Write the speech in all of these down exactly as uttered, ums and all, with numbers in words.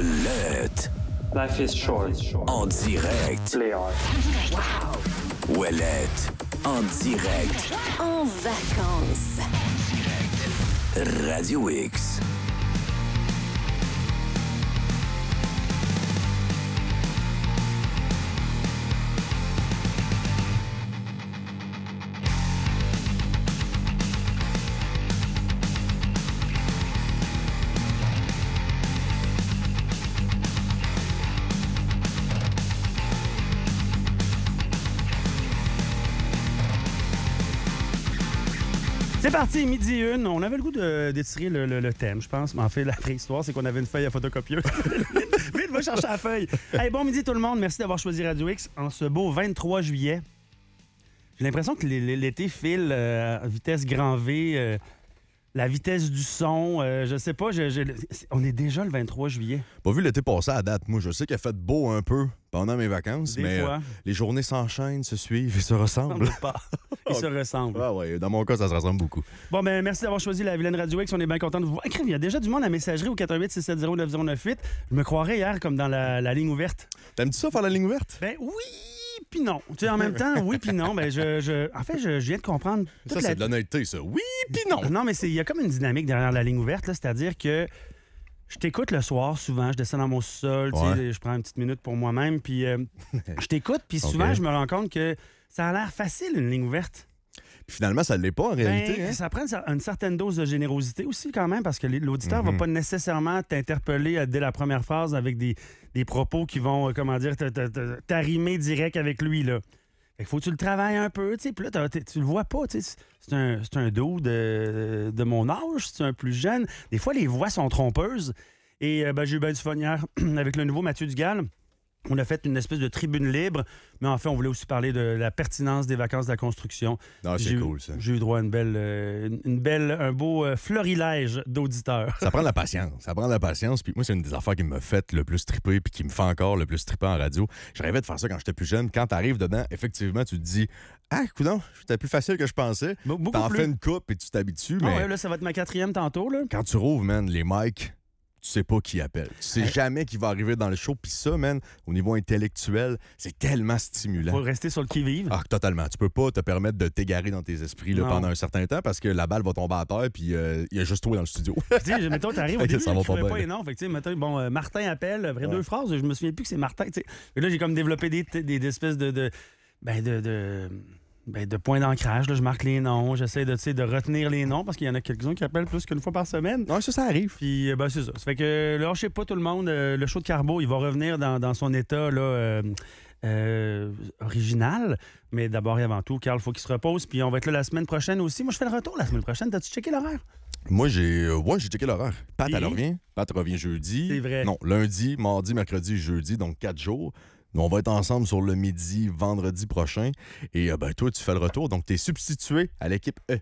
Ouellette. Life is short. En direct. Play hard. Wow. Ouellette. En direct. En vacances. Radio X. C'est parti, midi une. On avait le goût de, d'étirer le, le, le thème, je pense. Mais en fait, la préhistoire, c'est qu'on avait une feuille à photocopieuse. Vite, va chercher la feuille. Hey, bon midi tout le monde. Merci d'avoir choisi Radio X en ce beau vingt-trois juillet. J'ai l'impression que l'été file euh, à vitesse grand V, euh, la vitesse du son. Euh, je sais pas, je, je, on est déjà le vingt-trois juillet. Pas vu l'été passé à date. Moi, je sais qu'il a fait beau un peu pendant mes vacances, Des mais fois. euh, les journées s'enchaînent, se suivent et se ressemblent. Pas. Ils se ressemblent. Ah ouais, dans mon cas, ça se ressemble beaucoup. Bon, ben merci d'avoir choisi la Vilaine Radio X. On est bien content de vous voir. Écrive, il y a déjà du monde à messagerie au quatre un huit six sept zéro neuf zéro neuf huit. Je me croirais hier comme dans la, la ligne ouverte. T'aimes-tu ça, faire la ligne ouverte? Ben oui, puis non. Tu sais, en même temps, oui, puis non. Ben je, je, en fait, je, je viens de comprendre. Ça, toute c'est la- de l'honnêteté, ça. Oui, puis non. Non, mais c'est- il y a comme une dynamique derrière la ligne ouverte, là, c'est-à-dire que je t'écoute le soir souvent, je descends dans mon sous-sol, tu sais, Ouais. je prends une petite minute pour moi-même, puis euh, je t'écoute, puis souvent, Ok. je me rends compte que ça a l'air facile, une ligne ouverte. Puis finalement, ça l'est pas en réalité. Ben, hein? Ça prend une cer- une certaine dose de générosité aussi quand même, parce que l'auditeur Mhm. va pas nécessairement t'interpeller euh, dès la première phase avec des, des propos qui vont, euh, comment dire, te- te- te- t'arrimer direct avec lui, là. Fait qu'il faut que tu le travailles un peu, tu sais, puis là, t'as- t'es- tu le vois pas, tu sais. C'est un, c'est un dos de, de mon âge, c'est un plus jeune. Des fois, les voix sont trompeuses. Et euh, ben, j'ai eu bien du fun hier avec le nouveau Mathieu Dugal. On a fait une espèce de tribune libre, mais en fait, on voulait aussi parler de la pertinence des vacances de la construction. Non, c'est J'ai eu- cool, ça. J'ai eu droit à une belle, euh, une- une belle, un beau euh, florilège d'auditeurs. Ça prend de la patience. Ça prend de la patience. Puis moi, c'est une des affaires qui me fait le plus triper puis qui me fait encore le plus triper en radio. Je rêvais de faire ça quand j'étais plus jeune. Quand t'arrives dedans, effectivement, tu te dis « Ah, coudonc, c'était plus facile que je pensais. » Be- beaucoup T'en plus. fais une coupe et tu t'habitues, Ah mais ouais, là, ça va être ma quatrième tantôt, là. quand tu rouvres, man, les mics, tu sais pas qui appelle. Tu sais Ouais. jamais qui va arriver dans le show. Puis ça, man, au niveau intellectuel, c'est tellement stimulant. Faut rester sur le qui-vive. Ah, totalement. Tu peux pas te permettre de t'égarer dans tes esprits là, Non. pendant un certain temps parce que la balle va tomber à terre puis euh, il y a juste toi dans le studio. Tu sais, mettons, t'arrives au Ok, début, ça va je pas trouvais bien, pas là. les noms. Fait que, tu sais, mettons, bon, euh, Martin appelle, après Ouais. deux phrases, je me souviens plus que c'est Martin, tu sais. Fait que là, j'ai comme développé des, des, des espèces de, de, ben, de, de, ben, de points d'ancrage. Là, je marque les noms, j'essaie de, tu sais, de retenir les noms parce qu'il y en a quelques-uns qui appellent plus qu'une fois par semaine. Non, ça, ça arrive. Puis, euh, ben, c'est ça. Ça fait que, là, je sais pas tout le monde, euh, le show de Carbo, il va revenir dans, dans son état, là, euh, euh, original. Mais d'abord et avant tout, Carl, il faut qu'il se repose. Puis, on va être là la semaine prochaine aussi. Moi, je fais le retour la semaine prochaine. T'as-tu checké l'horaire? Moi, j'ai euh, ouais, j'ai checké l'horaire. Pat, Et? elle revient. Pat revient jeudi. C'est vrai. Non, lundi, mardi, mercredi, jeudi, donc quatre jours. Nous, on va être ensemble sur le midi, vendredi prochain. Et euh, ben, toi, tu fais le retour. Donc, tu es substitué à l'équipe E.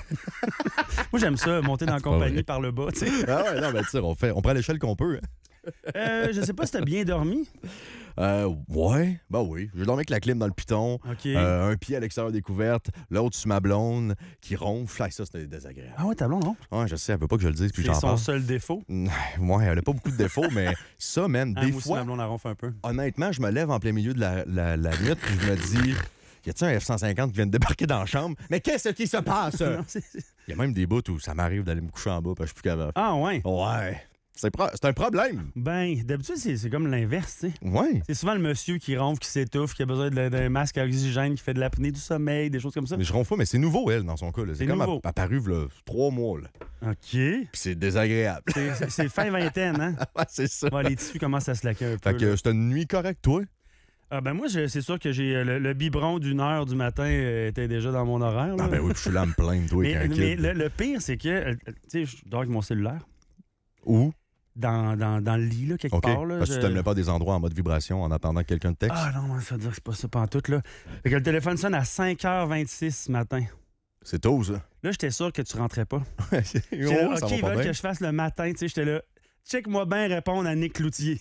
Moi, j'aime ça, monter dans la pas compagnie vrai. par le bas, tu sais. Ah ouais, non, ben, tu sais, on, fait, on prend l'échelle qu'on peut. hein. Euh, je sais pas si t'as bien dormi. Euh, ouais, ben oui. J'ai dormi avec la clim dans le piton. OK. Euh, un pied à l'extérieur des couvertes, l'autre sur ma blonde qui ronfle. Ah, ça, c'était désagréable. Ah ouais, ta blonde, non? Ouais, je sais, elle veut pas que je le dise, puis C'est j'en son parle. seul défaut. Ouais, elle a pas beaucoup de défauts, mais ça, man, Ah, des moi aussi, fois, ma blonde, elle ronfle un peu. honnêtement, je me lève en plein milieu de la, la, la nuit, puis je me dis, y a-t-il un F cent cinquante qui vient de débarquer dans la chambre? Mais qu'est-ce qui se passe? Non, c'est- Il y a même des bouts où ça m'arrive d'aller me coucher en bas, parce que je suis plus capable. Ah ouais. Ouais, c'est pro- c'est un problème. Ben, d'habitude, c'est c'est comme l'inverse, tu sais. Ouais. C'est souvent le monsieur qui ronfle, qui s'étouffe, qui a besoin de- d'un masque à oxygène, qui fait de l'apnée du sommeil, des choses comme ça. Mais je ronfle pas, mais c'est nouveau, elle, dans son cas. là. C'est C'est comme nouveau. app- apparu, là, trois mois, là. OK. Puis c'est désagréable. C'est- C'est c'est fin vingtaine, hein? Ouais, c'est ça. Ouais, les tissus commencent à se laquer un peu. Fait que là. c'était une nuit correcte, toi? Ah, ben moi, je- c'est sûr que j'ai euh, le, le biberon d'une heure du matin euh, était déjà dans mon horaire. là. Ah ben oui, je suis là à me plaindre, toi, mais avec un mais kid. le, le pire, c'est que, euh, tu sais, je dors avec mon cellulaire Où? dans, dans, dans le lit, là, quelque OK. part. Là, Parce que je- tu t'aimes pas des endroits en mode vibration en attendant que quelqu'un te texte? Ah non, ça veut dire que c'est pas ça pantoute, là. Fait que le téléphone sonne à cinq heures vingt-six ce matin. C'est tôt, ça. Là, j'étais sûr que tu rentrais pas. Oh, J'étais là, ça OK, va ils pas veulent bien. que je fasse le matin, tu sais, j'étais là. Check-moi bien répondre à Nick Cloutier.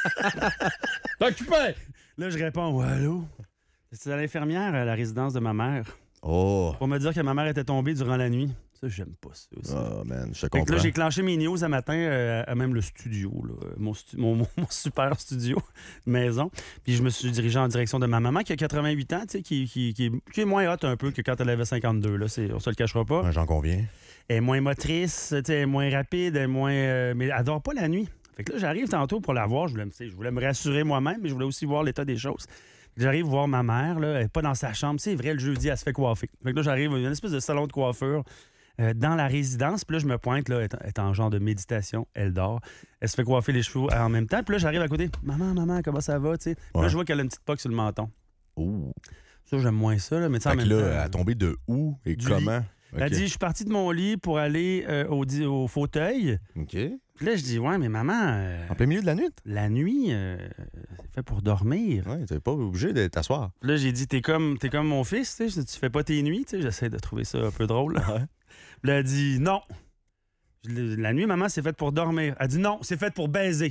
T'occupé! Là, je réponds, ouais, allô? C'est à l'infirmière à la résidence de ma mère Oh! pour me dire que ma mère était tombée durant la nuit. Ça, j'aime pas ça aussi. Oh, man, je te Fait que comprends. là, j'ai clenché mes news un matin euh, à même le studio, là, mon, stu- mon, mon- mon super studio maison. Puis je me suis dirigé en direction de ma maman qui a quatre-vingt-huit ans, tu sais, qui, qui, qui, est- qui est moins hot un peu que quand elle avait cinquante-deux. Là, c'est, on se le cachera pas. Ouais, j'en conviens. Elle est moins motrice, tu sais, elle est moins rapide, elle est moins. euh, mais elle dort pas la nuit. Fait que là, j'arrive tantôt pour la voir. Je voulais, me- tu sais, je voulais me rassurer moi-même, mais je voulais aussi voir l'état des choses. J'arrive voir ma mère, là, elle n'est pas dans sa chambre. C'est vrai, le jeudi, elle se fait coiffer. Fait que là, j'arrive, il y a une espèce de salon de coiffure euh, dans la résidence. Puis là, je me pointe, là, elle est- elle est en genre de méditation. Elle dort. Elle se fait coiffer les cheveux en même temps. Puis là, j'arrive à côté. Maman, maman, comment ça va, tu sais? Puis Là, Ouais. je vois qu'elle a une petite poque sur le menton. Ouh. Ça, j'aime moins ça, là, mais tu sais, en Fait que même là, temps. elle a tombé de où et Du comment? Elle a OK. dit, je suis partie de mon lit pour aller euh, au, di- au fauteuil. OK. Puis là, je dis, ouais, mais maman, euh, En plein milieu de la nuit? la nuit, euh, c'est fait pour dormir. Ouais, t'es pas obligé de t'asseoir. Puis là, j'ai dit, t'es comme, t'es comme mon fils, tu sais, tu fais pas tes nuits, tu sais. J'essaie de trouver ça un peu drôle. Là. Ouais. Puis là, elle dit, non. Je l'ai- La nuit, maman, c'est fait pour dormir. Elle dit, non, c'est fait pour baiser.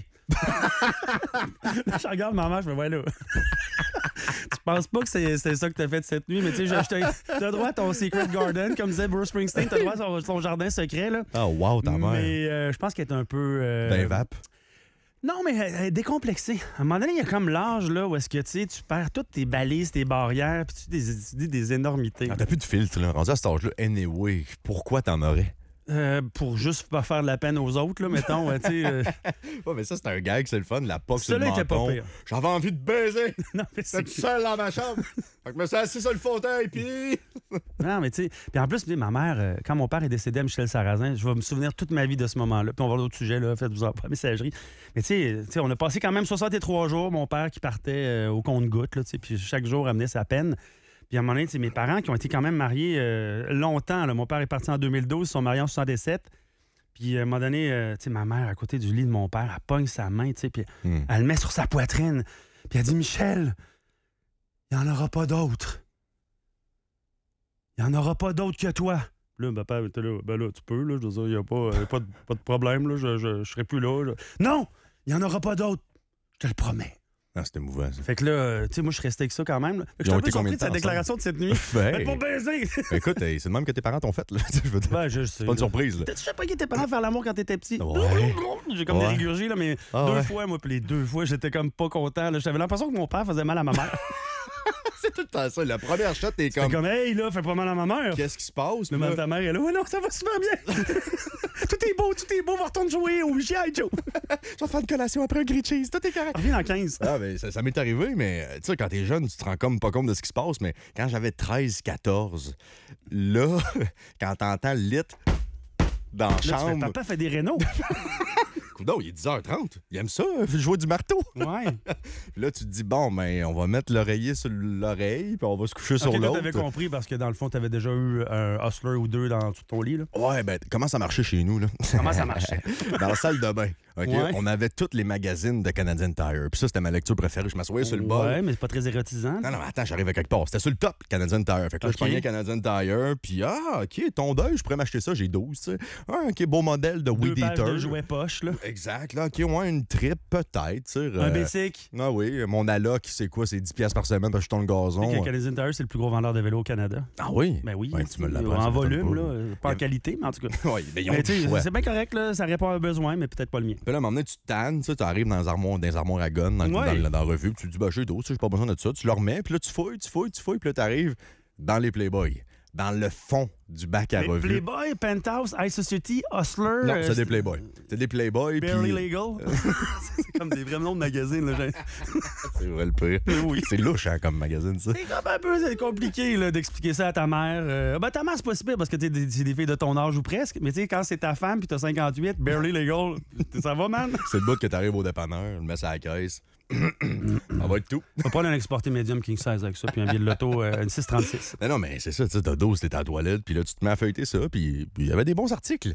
Là, je regarde maman, je me vois là. Tu penses pas que c'est, c'est ça que t'as fait cette nuit, mais tu sais, je- je t'ai- t'as droit à ton secret garden, comme disait Bruce Springsteen, t'as droit à ton, ton jardin secret, là. Ah, wow, ta mère. Mais euh, je pense qu'elle est un peu. euh, Ben, vape. Non, mais elle, elle est décomplexée. À un moment donné, il y a comme l'âge là, où est-ce que tu sais, tu perds toutes tes balises, tes barrières, puis tu dis des, tu dis des énormités. Ah, t'as plus de filtre, là. Rendu à cet âge-là, anyway, pourquoi t'en aurais? Euh, pour juste pas faire de la peine aux autres, là, mettons. euh, tu sais, euh, Ouais, mais ça, c'est un gag, c'est le fun. La poque sur le Celui-là était pas menton. pire. J'avais envie de baiser. non, mais c'est... J'étais tout seul dans ma chambre. Fait que je me suis assis sur le fauteuil, puis... Non, mais tu sais. Puis en plus, tu sais, ma mère, euh, quand mon père est décédé à Michel Sarrazin, je vais me souvenir toute ma vie de ce moment-là. Puis on va voir d'autres sujets, là, faites-vous en pas messagerie. Mais tu sais, tu sais, on a passé quand même soixante-trois jours, mon père qui partait euh, au compte-gouttes, là, tu sais, puis chaque jour amenait sa peine. Puis à un moment donné, tu sais, mes parents qui ont été quand même mariés euh, longtemps, là, mon père est parti en deux mille douze, ils sont mariés en soixante-sept. Puis à un moment donné, euh, tu sais, ma mère, à côté du lit de mon père, elle pogne sa main, tu sais, puis Hmm. elle le met sur sa poitrine. Puis elle dit, Michel, il n'y en aura pas d'autres. Il n'y en aura pas d'autres que toi. Puis là, ma père était là, ben là, tu peux, là, je veux dire, il n'y a pas, euh, pas, de, pas de problème, là, je, je, je serai plus là. là. Non, il n'y en aura pas d'autres. Je te le promets. Ah, c'était émouvant, ça. Fait que là, euh, tu sais, moi, je suis resté avec ça quand même. là. Fait que Ils ont Je suis un peu été combien surpris de de sa temps déclaration de cette nuit. Ben, Faites pas baiser! ben, écoute, hey, c'est le même que tes parents t'ont fait, là. Je veux dire, Ben, je sais. c'est pas une surprise, là. Tu sais pas qui tes parents faire l'amour quand t'étais petit? Ouais. J'ai comme Ouais. des rigurgies, là, mais Ah, deux ouais. fois, moi, puis les deux fois, j'étais comme pas content. là. J'avais l'impression que mon père faisait mal à ma mère. C'est tout le temps ça. La première shot, t'es C'était comme... comme, hey, là, fais pas mal à ma mère. Qu'est-ce qui se passe? Mais Puis là, ta mère est là, ouais, non, ça va super bien. tout est beau, tout est beau, va retourner jouer au G I Joe. je vais faire une collation après un grilled cheese. Tout est correct. Reviens dans quinze. Ah, ben, ça, ça m'est arrivé, mais tu sais, quand t'es jeune, tu te rends comme pas compte de ce qui se passe. Mais quand j'avais treize quatorze, là, quand t'entends le lit dans la Là, tu fais, chambre. papa fait des rénaux. Coudon, il est dix heures trente. Il aime ça, jouer du marteau. Ouais. Puis là, tu te dis, bon, ben, on va mettre l'oreiller sur l'oreille, puis on va se coucher sur Ok, là, l'autre. t'avais compris parce que dans le fond, t'avais déjà eu un hustler ou deux dans tout ton lit, là. Ouais, ben, comment ça marchait chez nous, là? Comment ça marchait? Dans la salle de bain. OK? Ouais. On avait tous les magazines de Canadian Tire. Puis ça, c'était ma lecture préférée. Je m'assoyais sur le bol. Ouais, mais c'est pas très érotisant. Non, non, attends, j'arrive à quelque part. C'était sur le top, Canadian Tire. Fait que là, OK. je prenais Canadian Tire, puis ah, OK, ton deuil, je pourrais m'acheter ça, j'ai douze, tu sais. Ah, OK, beau modèle de Deux Weed pages Eater. de jouets poche, là. Exact, là, OK, ouais, une trip, peut-être, tu sais. Un euh, basic. Ah oui, mon alloc, c'est quoi? C'est dix piastres par semaine parce que je tourne le gazon. Que Canadian Tire, c'est le plus gros vendeur de vélos au Canada. Ah oui? Ben oui. Ouais, tu me l'apprends, En ça volume, m'étonne pas. là. Pas en qualité, mais en tout cas. Oui, ben, ils ont Mais du tu sais, choix. c'est bien correct, là. Ça répond à un besoin, mais peut-être pas le mien. Puis là, à un moment donné, tu te tannes, tu sais, tu arrives dans les armoires, dans les armoires à gun, dans, le- Ouais. dans, le- dans la revue, puis tu te dis, bah, j'ai d'autres, j'ai pas besoin de ça. Tu le remets, puis là, tu fouilles, tu fouilles, tu fouilles, puis là, tu arrives dans les Playboy, dans le fond du bac à Mais revue. Playboy, Penthouse, High Society, Hustler. Non, euh, c'est des Playboy. C'est des Playboy, puis. Barely Legal. c'est comme des vrais noms de magazines, là. j'ai- C'est vrai le pire. Oui. C'est louche, hein, comme magazine, ça. C'est comme un peu c'est compliqué là, d'expliquer ça à ta mère. Euh, ben, ta mère, c'est pas si pire parce que t'es des- c'est des filles de ton âge ou presque. Mais tu sais, quand c'est ta femme puis t'as cinquante-huit, barely legal, ça va, man? C'est le bout que t'arrives au dépanneur, le mets ça à la caisse. Ça va être tout. On va prendre un exporté médium king size avec ça, puis un billet de loto, euh, une six trente-six. Non, non, mais c'est ça, tu sais, t'as dose, t'es à la toilette, puis là, tu te mets à feuilleter ça, puis puis il y avait des bons articles.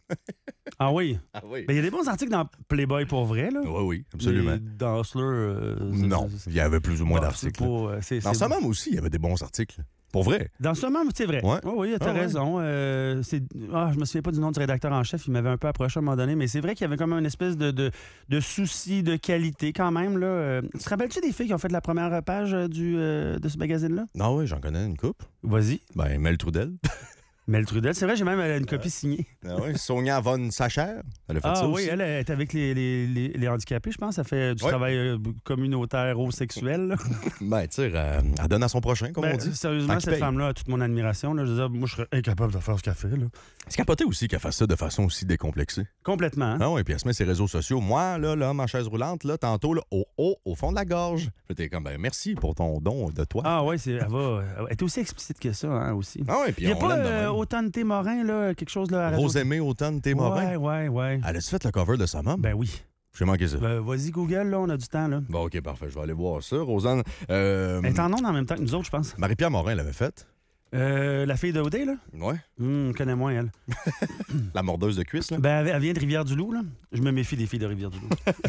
Ah oui? Ah oui. Ben, il y a des bons articles dans Playboy pour vrai, là. Oui, oui, absolument. Mais dans Hustler. euh, c'est- Non, c'est- il y avait plus ou moins Bon, d'articles. c'est pas, euh, c'est- Dans c'est- ce même aussi, il y avait des bons articles. Pour vrai. Dans ce moment, c'est vrai. Ouais. Oui, oui, t'as Ah ouais. raison. Euh, c'est... Ah, je me souviens pas du nom du rédacteur en chef. Il m'avait un peu approché à un moment donné, mais c'est vrai qu'il y avait comme une espèce de, de, de souci de qualité quand même. Là. Euh, tu te rappelles-tu des filles qui ont fait la première page euh, du, euh, de ce magazine-là? Non, oui, j'en connais une coupe. Vas-y. Ben, Mel Trudel. Mel Trudel, c'est vrai, j'ai même euh, une copie signée. Ah oui, Sonia von Sacher, elle a fait Ah ça oui, aussi. elle est avec les, les, les, les handicapés, je pense. Ça fait du Ouais. travail euh, communautaire ou sexuel. Là. Ben, tu sais, euh, elle donne à son prochain, comme Ben, on dit. sérieusement, Tant qu'il cette paye. femme-là a toute mon admiration. Là. Je veux dire, moi, je serais incapable de faire ce qu'elle fait. Là. C'est capoté aussi qu'elle fasse ça de façon aussi décomplexée. Complètement. Hein? Ah oui, puis elle se met ses réseaux sociaux. Moi, là, là, ma chaise roulante, là, tantôt, là, au haut, au fond de la gorge. Puis t'es comme, ben, merci pour ton don de toi. Ah oui, c'est, elle, va, elle est aussi explicite que ça, hein, aussi. Ah oui, puis Il n'y a on pas l'aime de euh, même. autant de thé Morin, là, quelque chose là, à Radio- Rosemée Automne, t'es Ouais, mauvais. ouais, ouais. Elle a-tu fait le cover de sa maman? Ben oui. J'ai manqué ça. Ben, vas-y, Google, là, on a du temps, là. Bon, OK, parfait. Je vais aller voir ça. Rosanne, euh, Elle est en ondes en même temps que nous autres, je pense. Marie-Pierre Morin l'avait faite. Euh, la fille de Odé, là? Ouais. Hum, connais moins, elle. La mordeuse de cuisse, là. Ben, elle, elle vient de Rivière-du-Loup, là. Je me méfie des filles de Rivière-du-Loup.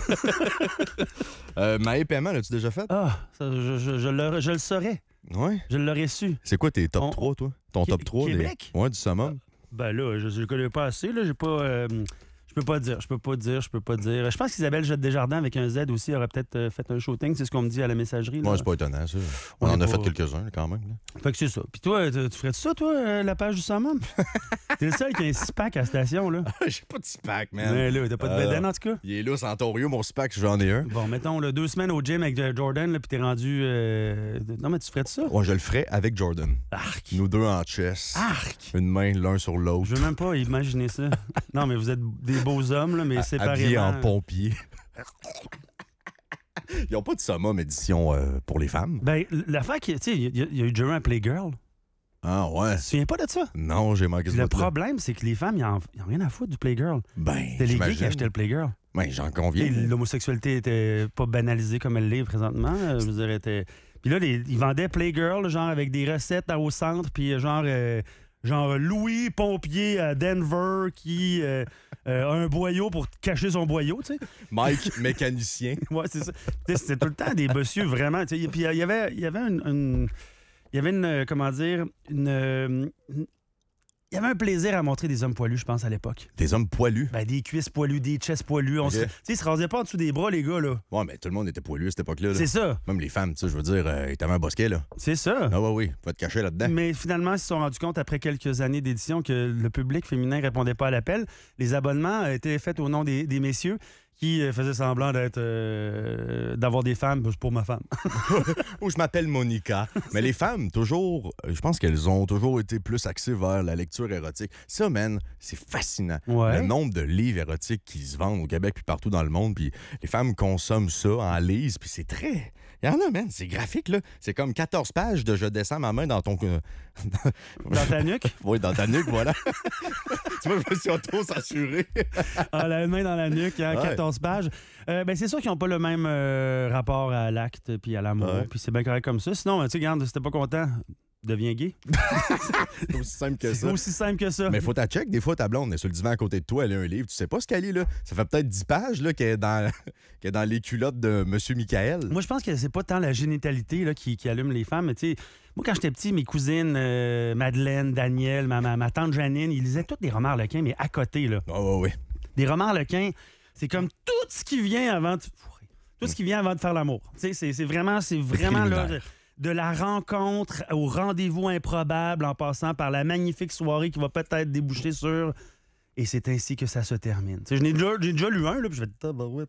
Euh, Maë Paiement, l'as-tu déjà fait? Ah, ça, je, je, je, le, je le saurais. Ouais. Je l'aurais su. C'est quoi tes top On- trois, toi? Ton Qué- top trois? des- Québec? Ouais, du summum. Ben là, je ne le connais pas assez, là. J'ai pas... euh, je peux pas dire, je peux pas dire, je peux pas dire. Je pense qu'Isabelle Jette Desjardins avec un Z aussi aurait peut-être euh, fait un shooting, c'est ce qu'on me dit à la messagerie. Là. Moi, c'est pas étonnant, ça. On, On en est a pas- fait quelques-uns, quand même. là. Fait que c'est ça. Puis toi, tu tu ferais ça, toi, euh, la page du summum? T'es le seul qui a un six-pack à la station, là. J'ai pas de six-pack, man. Mais là, t'as pas de Euh, bédaine, en tout cas? Il est là, c'est Ontario, mon six-pack, j'en ai un. Bon, mettons, là, deux semaines au gym avec euh, Jordan, là, puis t'es rendu... euh, de- Non, mais tu ferais de ça? Ouais, je le ferai avec Jordan. Arc! Nous deux en chess. Arc! Une main l'un sur l'autre. Je veux même pas imaginer ça. Non, mais vous êtes des beaux hommes, là, mais Ha- séparément... Habillé en pompier. Ils ont pas de summum édition euh, pour les femmes. Ben, l'affaire qui... Tu sais, il y, a- il y a eu Jerry Playgirl. Ah ouais. Tu te souviens pas de ça? Non, j'ai manqué ce Le bout-là. problème, c'est que les femmes, ils n'ont rien à foutre du Playgirl. Ben, C'était les gays qui j'imagine. achetaient le Playgirl. Ben, j'en Tu conviens. sais, L'homosexualité était pas banalisée comme elle l'est présentement. euh, Je veux dire, elle était... Puis là, les- ils vendaient Playgirl, genre avec des recettes au centre, puis genre, euh, genre Louis, pompier à Denver, qui euh, euh, a un boyau pour cacher son boyau, tu sais. Mike, mécanicien. Ouais, c'est ça. Tu sais, C'était tout le temps des messieurs, vraiment. tu sais. Puis il y avait, il y avait une... une- il y avait une, euh, comment dire, une, euh, une- il y avait un plaisir à montrer des hommes poilus, je pense, à l'époque. Des hommes poilus. Ben, des cuisses poilues, des chests poilus. On Ok. se... Tu sais, ils se rasaient pas en dessous des bras, les gars, là. Ouais, mais tout le monde était poilu à cette époque-là. là. C'est ça. Même les femmes, tu sais, je veux dire, euh, ils avaient un bosquet, là. C'est ça. Ah ouais, oui, faut te cacher là-dedans. Mais finalement, ils se sont rendus compte, après quelques années d'édition, que le public féminin ne répondait pas à l'appel. Les abonnements étaient faits au nom des, des messieurs qui euh, faisaient semblant d'être euh, d'avoir des femmes pour ma femme. Ou je m'appelle Monica. Mais les femmes, toujours, euh, je pense qu'elles ont toujours été plus axées vers la lecture érotique. Ça, man, c'est fascinant. Ouais. Le nombre de livres érotiques qui se vendent au Québec puis partout dans le monde, puis les femmes consomment ça, en lisent, puis c'est très... Il y en a, man, c'est graphique, là. C'est comme quatorze pages de « Je descends ma main dans ton... euh, Dans ta nuque. Oui, dans ta nuque, voilà. Tu vois, je me suis auto-censuré. Ah, la main dans la nuque, hein, Ouais. quatorze pages. Euh, ben, c'est sûr qu'ils n'ont pas le même euh, rapport à l'acte puis à l'amour. Ouais. Puis c'est bien correct comme ça. Sinon, tu sais, regarde, si t'es pas content, deviens gay. C'est aussi simple que C'est ça. aussi simple que ça. Mais faut ta check. Des fois, ta blonde est sur le divan à côté de toi, elle a un livre. Tu sais pas ce qu'elle lit, là. Ça fait peut-être dix pages, là, qu'elle est dans, qu'elle est dans les culottes de Monsieur Michael. Moi, je pense que c'est pas tant la génitalité là, qui, qui allume les femmes. Mais tu sais, moi, quand j'étais petit, mes cousines, euh, Madeleine, Daniel, ma, ma, ma tante Janine, ils lisaient tous des romans Harlequin, mais à côté, là. Ah, ouais, ouais. Des romans Harlequin, c'est comme tout ce qui vient avant de... Tout ce qui vient avant de faire l'amour. Tu sais, c'est, c'est vraiment, c'est vraiment là, de, préliminaire. de la rencontre au rendez-vous improbable en passant par la magnifique soirée qui va peut-être déboucher sur... Et c'est ainsi que ça se termine. Tu sais, je n'ai déjà, j'ai déjà lu un, là, puis je vais tabarouette.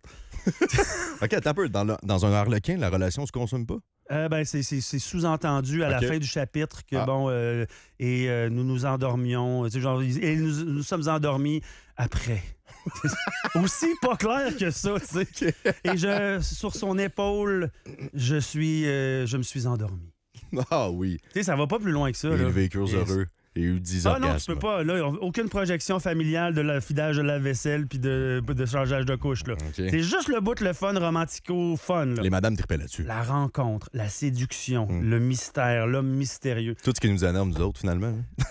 OK, attends un peu. Dans, le- dans un harlequin, la relation se consomme pas? Euh, ben, c'est, c'est- c'est sous-entendu à la OK. fin du chapitre que, Ah. bon, euh, et euh, nous nous endormions. Tu sais, genre, et nous, nous sommes endormis après. Aussi pas clair que ça, tu sais. Et je, sur son épaule, je suis, euh, je me suis endormi. Ah oui. Tu sais, ça va pas plus loin que ça. Et là. ils vécurent Et- heureux. Et eu dix Ah non, tu orgasmes. peux pas. Là, aucune projection familiale de la fidage de la vaisselle puis de, de changeage de couche. Là. OK. C'est juste le bout, le fun, romantico-fun. là. Les madames tripaient là-dessus. La rencontre, la séduction, Mm. le mystère, l'homme mystérieux. Tout ce qui nous énerve, nous autres, finalement. hein.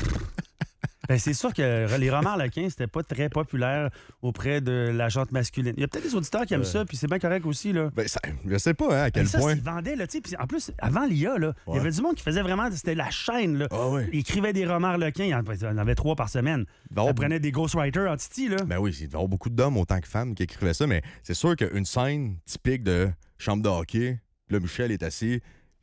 Ben, c'est sûr que les romans harlequins, c'était pas très populaire auprès de la gente masculine. Il y a peut-être des auditeurs qui aiment Ouais. ça, puis c'est bien correct aussi. Là. Ben, ça, je sais pas hein, à quel Mais ça, point. ils vendaient, là, tu sais. Puis en plus, avant l'I A, là, il y Ouais. avait du monde qui faisait vraiment. C'était la chaîne, là. Ah oui. Ils écrivaient des romans harlequins, il y en il y en avait trois par semaine. Ben, Ça on- prenait des ghostwriters en titi, là. Ben oui, il devait y avoir beaucoup d'hommes autant que femmes qui écrivaient ça, mais c'est sûr qu'une scène typique de chambre de hockey, puis là, Michel est assis,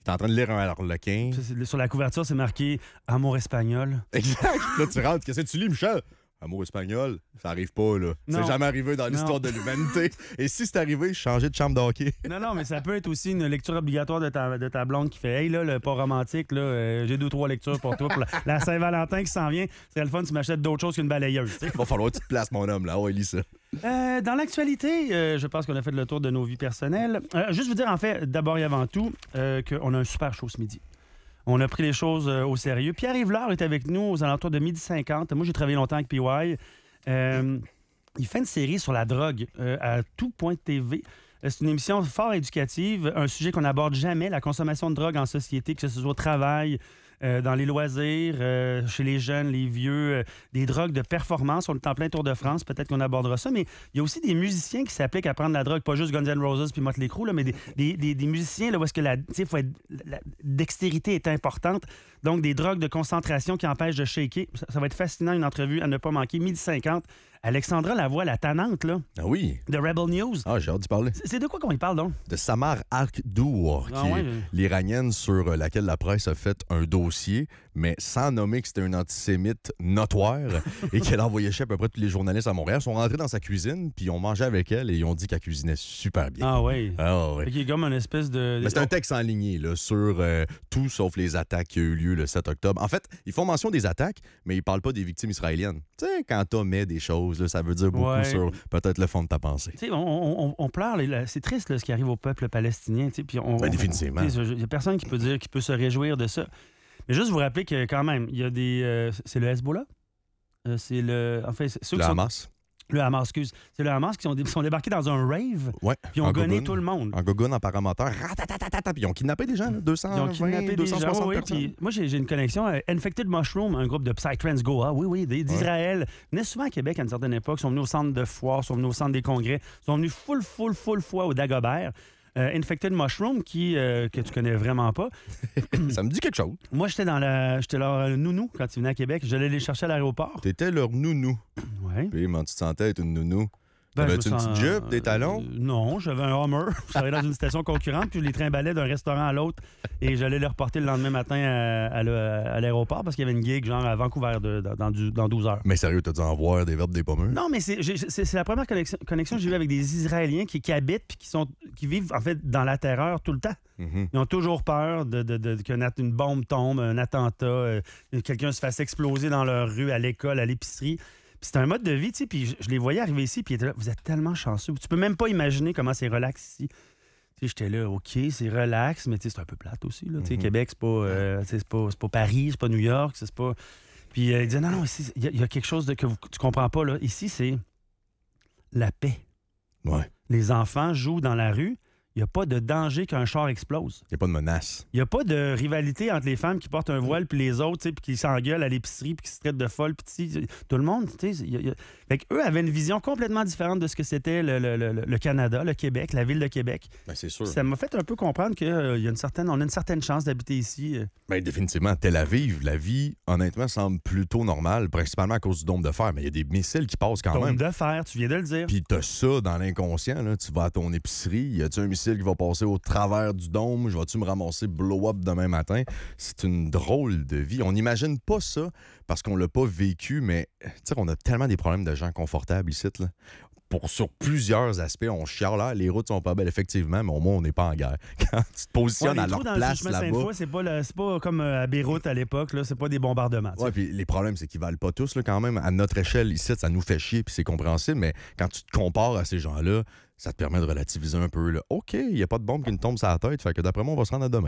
T'es en train de lire un harlequin. Ça, c'est- Sur la couverture, c'est marqué « Amour espagnol Exact. Là, tu rentres. Qu'est-ce que tu lis, Michel? Amour espagnol, ça arrive pas, là. Non. C'est jamais arrivé dans l'histoire de l'humanité. Et si c'est arrivé, changer de chambre de hockey. ». Non, non, mais ça peut être aussi une lecture obligatoire de ta, de ta blonde qui fait « Hey, là, le pas romantique, là, euh, j'ai deux, trois lectures pour toi. Pour la, la Saint-Valentin qui s'en vient, c'est le fun, tu m'achètes d'autres choses qu'une balayeuse. » tu sais. Il va falloir que tu te places, mon homme, là. Ouais, lis ça. Euh, dans l'actualité, euh, je pense qu'on a fait le tour de nos vies personnelles. Euh, juste vous dire, en fait, d'abord et avant tout, euh, qu'on a un super show ce midi. On a pris les choses euh, au sérieux. Pierre-Yves Lard est avec nous aux alentours de midi cinquante. Moi, j'ai travaillé longtemps avec P Y. Euh, il fait une série sur la drogue euh, à tout point T V. Euh, C'est une émission fort éducative, un sujet qu'on n'aborde jamais, la consommation de drogue en société, que ce soit au travail, euh, dans les loisirs, euh, chez les jeunes, les vieux, euh, des drogues de performance. On est en plein Tour de France, peut-être qu'on abordera ça, mais il y a aussi des musiciens qui s'appliquent à prendre la drogue, pas juste Guns N' Roses puis Motley Crue, là, mais des, des, des, des musiciens là, où est-ce que la, tu sais, faut être- la dextérité est importante. Donc, des drogues de concentration qui empêchent de shaker. Ça, ça va être fascinant, une entrevue à ne pas manquer. midi cinquante. Alexandra Lavoie, la tannante là, Ah oui. de Rebel News. Ah, j'ai hâte d'y parler. C'est de quoi qu'on y parle, donc? De Samar Arkdour, Ah qui ouais, est je- l'Iranienne sur laquelle la presse a fait un dossier, mais sans nommer que c'était une antisémite notoire et qu'elle envoyait chez à peu près tous les journalistes à Montréal. Ils sont rentrés dans sa cuisine, puis ils ont mangé avec elle et ils ont dit qu'elle cuisinait super bien. Ah oui. Ah ouais. Fait qu'il y a comme une espèce de... Mais c'est un texte en ligne là, sur euh, tout sauf les attaques qui ont eu lieu le sept octobre. En fait, ils font mention des attaques, mais ils parlent pas des victimes israéliennes. Tu sais, quand t'as mis des choses, là, ça veut dire beaucoup Ouais. sur peut-être le fond de ta pensée. Tu sais, on, on- on pleure, là, c'est triste là, ce qui arrive au peuple palestinien. tu sais, Puis on, Ben, on- définitivement. tu sais, Il n'y a personne qui peut dire, qui peut se réjouir de ça. Mais juste vous rappeler que quand même, il y a des. euh, c'est le Hezbollah? Euh, c'est le. Enfin, c'est ceux Le qui sont- Hamas. Le Hamas, excuse. C'est le Hamas qui sont, dé- qui sont débarqués dans un rave, Ouais. puis ils ont en gonné gogoune. tout le monde. En gogoune, en paramoteur, ratatatata, puis ils ont kidnappé des gens, là, deux cent vingt, Ils ont kidnappé des deux cent soixante gens. Oui, personnes. puis moi, j'ai j'ai une connexion. euh, Infected Mushroom, un groupe de Psytrance Goa, oui, oui, des- d'Israël. Ils venaient souvent à Québec à une certaine époque. Ils sont venus au centre de foire, sont venus au centre des congrès. Ils sont venus full, full, full fois au Dagobert. Euh, Infected Mushroom, qui, euh, que tu connais vraiment pas. Ça me dit quelque chose. Moi, j'étais dans la, j'étais leur euh, nounou quand ils venaient à Québec. J'allais les chercher à l'aéroport. T'étais leur nounou. Ouais. Puis, comment tu te sentais être une nounou? Ben, T'avais-tu je me une sens, petite jupe, des euh, talons? euh, non, j'avais un Hummer. Je travaillais dans une station concurrente, puis je les trimballais d'un restaurant à l'autre. Et j'allais les reporter le lendemain matin à, à le- à l'aéroport parce qu'il y avait une gig genre à Vancouver de- dans, dans du- dans douze heures. Mais sérieux, t'as dû en voir des verbes des pommeux? Non, mais c'est j'ai- c'est- c'est la première connexion, connexion que j'ai eue avec des Israéliens qui, qui habitent puis qui, sont, qui vivent en fait dans la terreur tout le temps. Mhm. Ils ont toujours peur de, de, de- qu'une at- une bombe tombe, un attentat, euh, quelqu'un se fasse exploser dans leur rue, à l'école, à l'épicerie. Puis c'est un mode de vie, tu sais, puis je, je les voyais arriver ici, puis ils étaient là, vous êtes tellement chanceux. Tu peux même pas imaginer comment c'est relax ici. Tu sais, j'étais là, OK, c'est relax, mais tu sais, c'est un peu plate aussi, là. Tu sais, Mhm. Québec, c'est pas, euh, tu sais, c'est pas, c'est pas Paris, c'est pas New York, c'est pas... Puis euh, ils disaient, non, non, ici, il y, a- il y a quelque chose de, que vous- tu comprends pas, là. Ici, c'est la paix. Ouais. Les enfants jouent dans la rue, il n'y a pas de danger qu'un char explose. Y a pas de menace. Il n'y a pas de rivalité entre les femmes qui portent un voile puis les autres, tu sais, puis qui s'engueulent à l'épicerie puis qui se traitent de folles. Puis tu sais, tout le monde, tu sais, il y a- il y a- Fait qu'eux avaient une vision complètement différente de ce que c'était le, le- le- le Canada, le Québec, la ville de Québec. Ben, c'est sûr. Ça m'a fait un peu comprendre qu'on a une certaine, on a une certaine chance d'habiter ici. euh. Ben, définitivement, Tel Aviv, la vie, honnêtement, semble plutôt normale, principalement à cause du dôme de fer. Mais il y a des missiles qui passent quand Dôme même. de fer, tu viens de le dire. Puis t'as ça dans l'inconscient, là. Tu vas à ton épicerie, y a-tu un missile qui va passer au travers du dôme? Je vais-tu me ramasser blow-up demain matin? C'est une drôle de vie. On n'imagine pas ça parce qu'on l'a pas vécu, mais tu sais, on a tellement des problèmes de gens confortables ici, là. Pour, sur plusieurs aspects, on chiale, là, les routes sont pas belles, effectivement, mais au moins, on n'est pas en guerre. Quand tu te positionnes Ouais, à les leur trous dans le place chemin là-bas... Sainte-Foy, c'est pas, le- c'est pas comme euh, à Beyrouth à l'époque, là, c'est pas des bombardements. tu sais. Ouais, puis les problèmes, c'est qu'ils valent pas tous, là, quand même. À notre échelle, ici, ça nous fait chier, puis c'est compréhensible, mais quand tu te compares à ces gens-là, ça te permet de relativiser un peu. Là. OK, il n'y a pas de bombe qui nous tombe sur la tête, fait que d'après moi, on va se rendre à demain.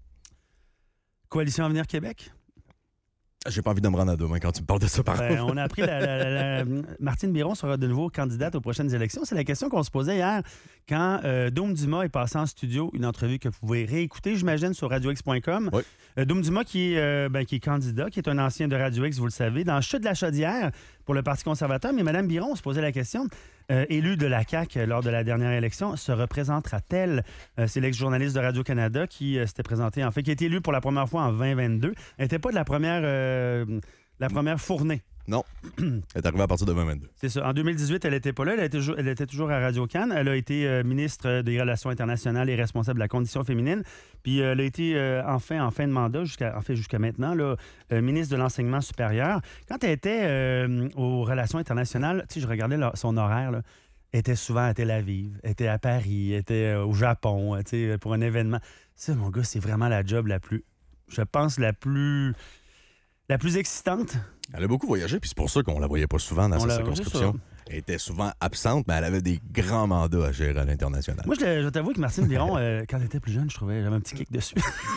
Coalition Avenir Québec? J'ai pas envie de me rendre à demain quand tu me parles de ça, par Ben, contre. on a appris la, la- la- la- Martine Biron sera de nouveau candidate aux prochaines élections. C'est la question qu'on se posait hier quand euh, Dôme Dumas est passé en studio, une entrevue que vous pouvez réécouter, j'imagine, sur radio x point com. Oui. Euh, Dôme Dumas qui est, euh, ben, qui est candidat, qui est un ancien de Radio X, vous le savez, dans Chute de la Chaudière pour le Parti conservateur. Mais Mme Biron se posait la question, euh, élue de la C A Q lors de la dernière élection, se représentera-t-elle? Euh, c'est l'ex-journaliste de Radio-Canada qui euh, s'était présenté, en fait, qui a été élue pour la première fois en vingt vingt-deux. Elle n'était pas de la première... euh, La première fournée. Non. Elle est arrivée à partir de vingt vingt-deux. C'est ça. En deux mille dix-huit, elle n'était pas là. Elle était, elle était toujours à Radio-Cannes. Elle a été euh, ministre des Relations internationales et responsable de la condition féminine. Puis euh, elle a été euh, enfin en fin de mandat, jusqu'à, en fait jusqu'à maintenant, là, euh, ministre de l'Enseignement supérieur. Quand elle était euh, aux Relations internationales, tu sais, je regardais là, son horaire, là, elle était souvent à Tel Aviv, elle était à Paris, elle était euh, au Japon, tu sais, pour un événement. Ça, mon gars, c'est vraiment la job la plus, je pense, la plus, la plus excitante. Elle a beaucoup voyagé, puis c'est pour ça qu'on la voyait pas souvent dans On sa l'a- circonscription. Elle était souvent absente, mais elle avait des grands mandats à gérer à l'international. Moi, je, je t'avoue que Martine Biron, euh, quand elle était plus jeune, je trouvais j'avais un petit kick dessus.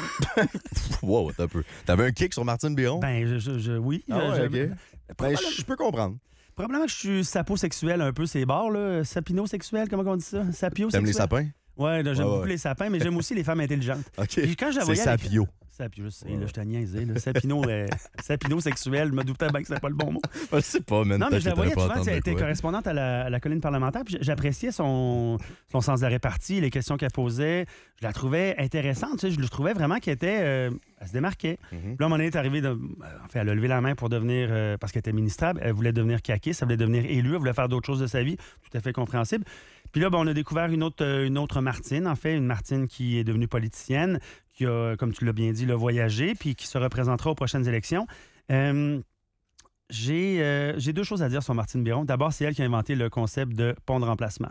Wow, t'as un peu. T'avais un kick sur Martine Biron? Ben, je, je- je- oui. Ah je- ouais, je- ok. Ben, probablement, je peux comprendre. probablement que je suis saposexuel un peu, ces bords, là. Sapino-sexuel, comment on dit ça? Sapio-sexuel. T'aimes les sapins? Ouais, là, j'aime Ouais, ouais. beaucoup les sapins, mais j'aime aussi les femmes intelligentes. OK. Puis quand je la C'est voyais avec- sapio. Sapio, je sais, Ouais. là, je t'ai niaisé. Là. Sapino, euh, sapino-sexuel, je me doutais bien que c'était pas le bon mot. Je sais pas, man. Non, mais peut-être je la que voyais t'aurais souvent, pas tu sais, elle entendu était de quoi. correspondante à la, à la colline parlementaire, puis j'appréciais son, son sens de la répartie, les questions qu'elle posait. Je la trouvais intéressante, tu sais, je le trouvais vraiment qu'elle était... euh, elle se démarquait. Mhm. Puis là, à un moment donné, elle est arrivée de... Enfin, elle a levé la main pour devenir... euh, parce qu'elle était ministrable, elle voulait devenir caquiste, elle voulait devenir élue, elle voulait faire d'autres choses de sa vie, tout à fait compréhensible. Puis là, ben, on a découvert une autre, euh, une autre Martine, en fait, une Martine qui est devenue politicienne, qui a, comme tu l'as bien dit, là, voyagé, puis qui se représentera aux prochaines élections. Euh, j'ai, euh, j'ai deux choses à dire sur Martine Biron. D'abord, c'est elle qui a inventé le concept de pont de remplacement.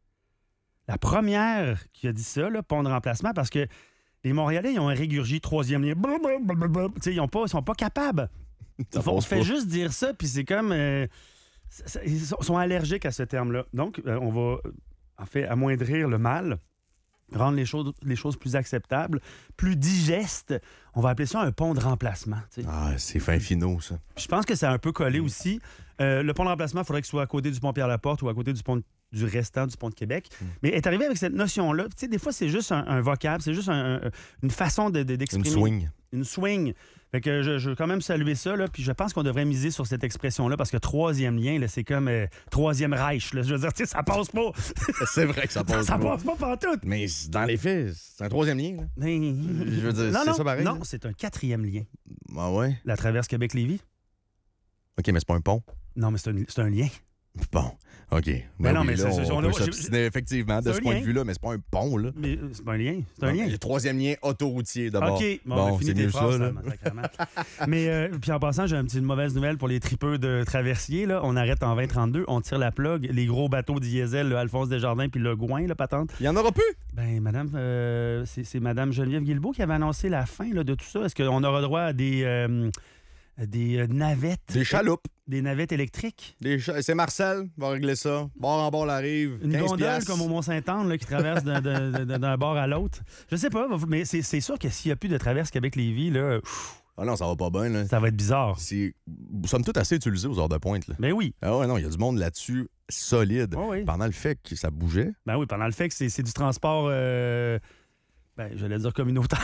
La première qui a dit ça, là, pont de remplacement, parce que les Montréalais, ils ont un régurgie troisième lien. Blablabla. Tu sais, Ils ne sont pas capables. Ça On passe fait pas. juste dire ça, puis c'est comme... euh, c'est- c'est- ils sont sont allergiques à ce terme-là. Donc, euh, on va, euh, en fait, amoindrir le mal, rendre les choses, les choses plus acceptables, plus digestes. On va appeler ça un pont de remplacement. tu sais. Ah, c'est fin finaux, ça. Je pense que c'est un peu collé aussi. Euh, le pont de remplacement, il faudrait qu'il soit à côté du pont Pierre-Laporte ou à côté du pont de- du restant du pont de Québec. Mais elle est arrivé avec cette notion-là. Tu sais, des fois, c'est juste un, un vocable, c'est juste un- un- une façon de, de- Une d'exprimer. swing. Une swing. Fait que je, je veux quand même saluer ça, là, puis je pense qu'on devrait miser sur cette expression-là, parce que troisième lien, là, c'est comme euh, troisième Reich. Là. Je veux dire, tu sais, ça passe pas. C'est vrai que ça passe ça pas. passe pas pantoute. Mais dans les faits, c'est un troisième lien. Là. Mais... Je veux dire, non, c'est non, ça pareil. non, là? c'est un quatrième lien. Ah ouais? La traverse Québec-Lévis. OK, mais c'est pas un pont. Non, mais c'est un, c'est un lien. Bon, OK. Ben Mais non, oui, mais là, c'est- c'est- on, on peut a- s'obstiner effectivement de c'est ce un point lien. de vue-là, mais c'est pas un pont, là. Mais euh, c'est pas un lien. C'est un Non, lien. Le troisième lien autoroutier, d'abord. OK, bon, Bon, on finit c'est tes mieux phrases, ça, là. ça, sacrément. Mais euh, puis en passant, j'ai une petite mauvaise nouvelle pour les tripeux de traversiers. Là. On arrête en vingt trente-deux, on tire la plug. Les gros bateaux diesel, le Alphonse Desjardins puis le Gouin, la patente. Il y en aura plus. Ben, madame, euh, c'est, c'est madame Geneviève Guilbeault qui avait annoncé la fin là, de tout ça. Est-ce qu'on aura droit à des, euh, des euh, navettes? Des chaloupes. Des navettes électriques? Des cha- C'est Marcel qui va régler ça. Bord en bord la rive. Une quinze gondole piastres. comme au Mont-Saint-Anne là, qui traverse d'un, d'un- d'un- d'un bord à l'autre. Je sais pas, mais c'est, c'est sûr que s'il n'y a plus de traverse Québec-Lévis, là, pff, Ah non, ça va pas bien, là. ça va être bizarre. C'est... Somme toute assez utilisé aux heures de pointe, là. Ben oui. Ah ouais, non, il y a du monde là-dessus solide. Oh oui. Pendant le fait que ça bougeait. Ben oui, pendant le fait que c'est, c'est du transport. euh, Ben, j'allais dire communautaire.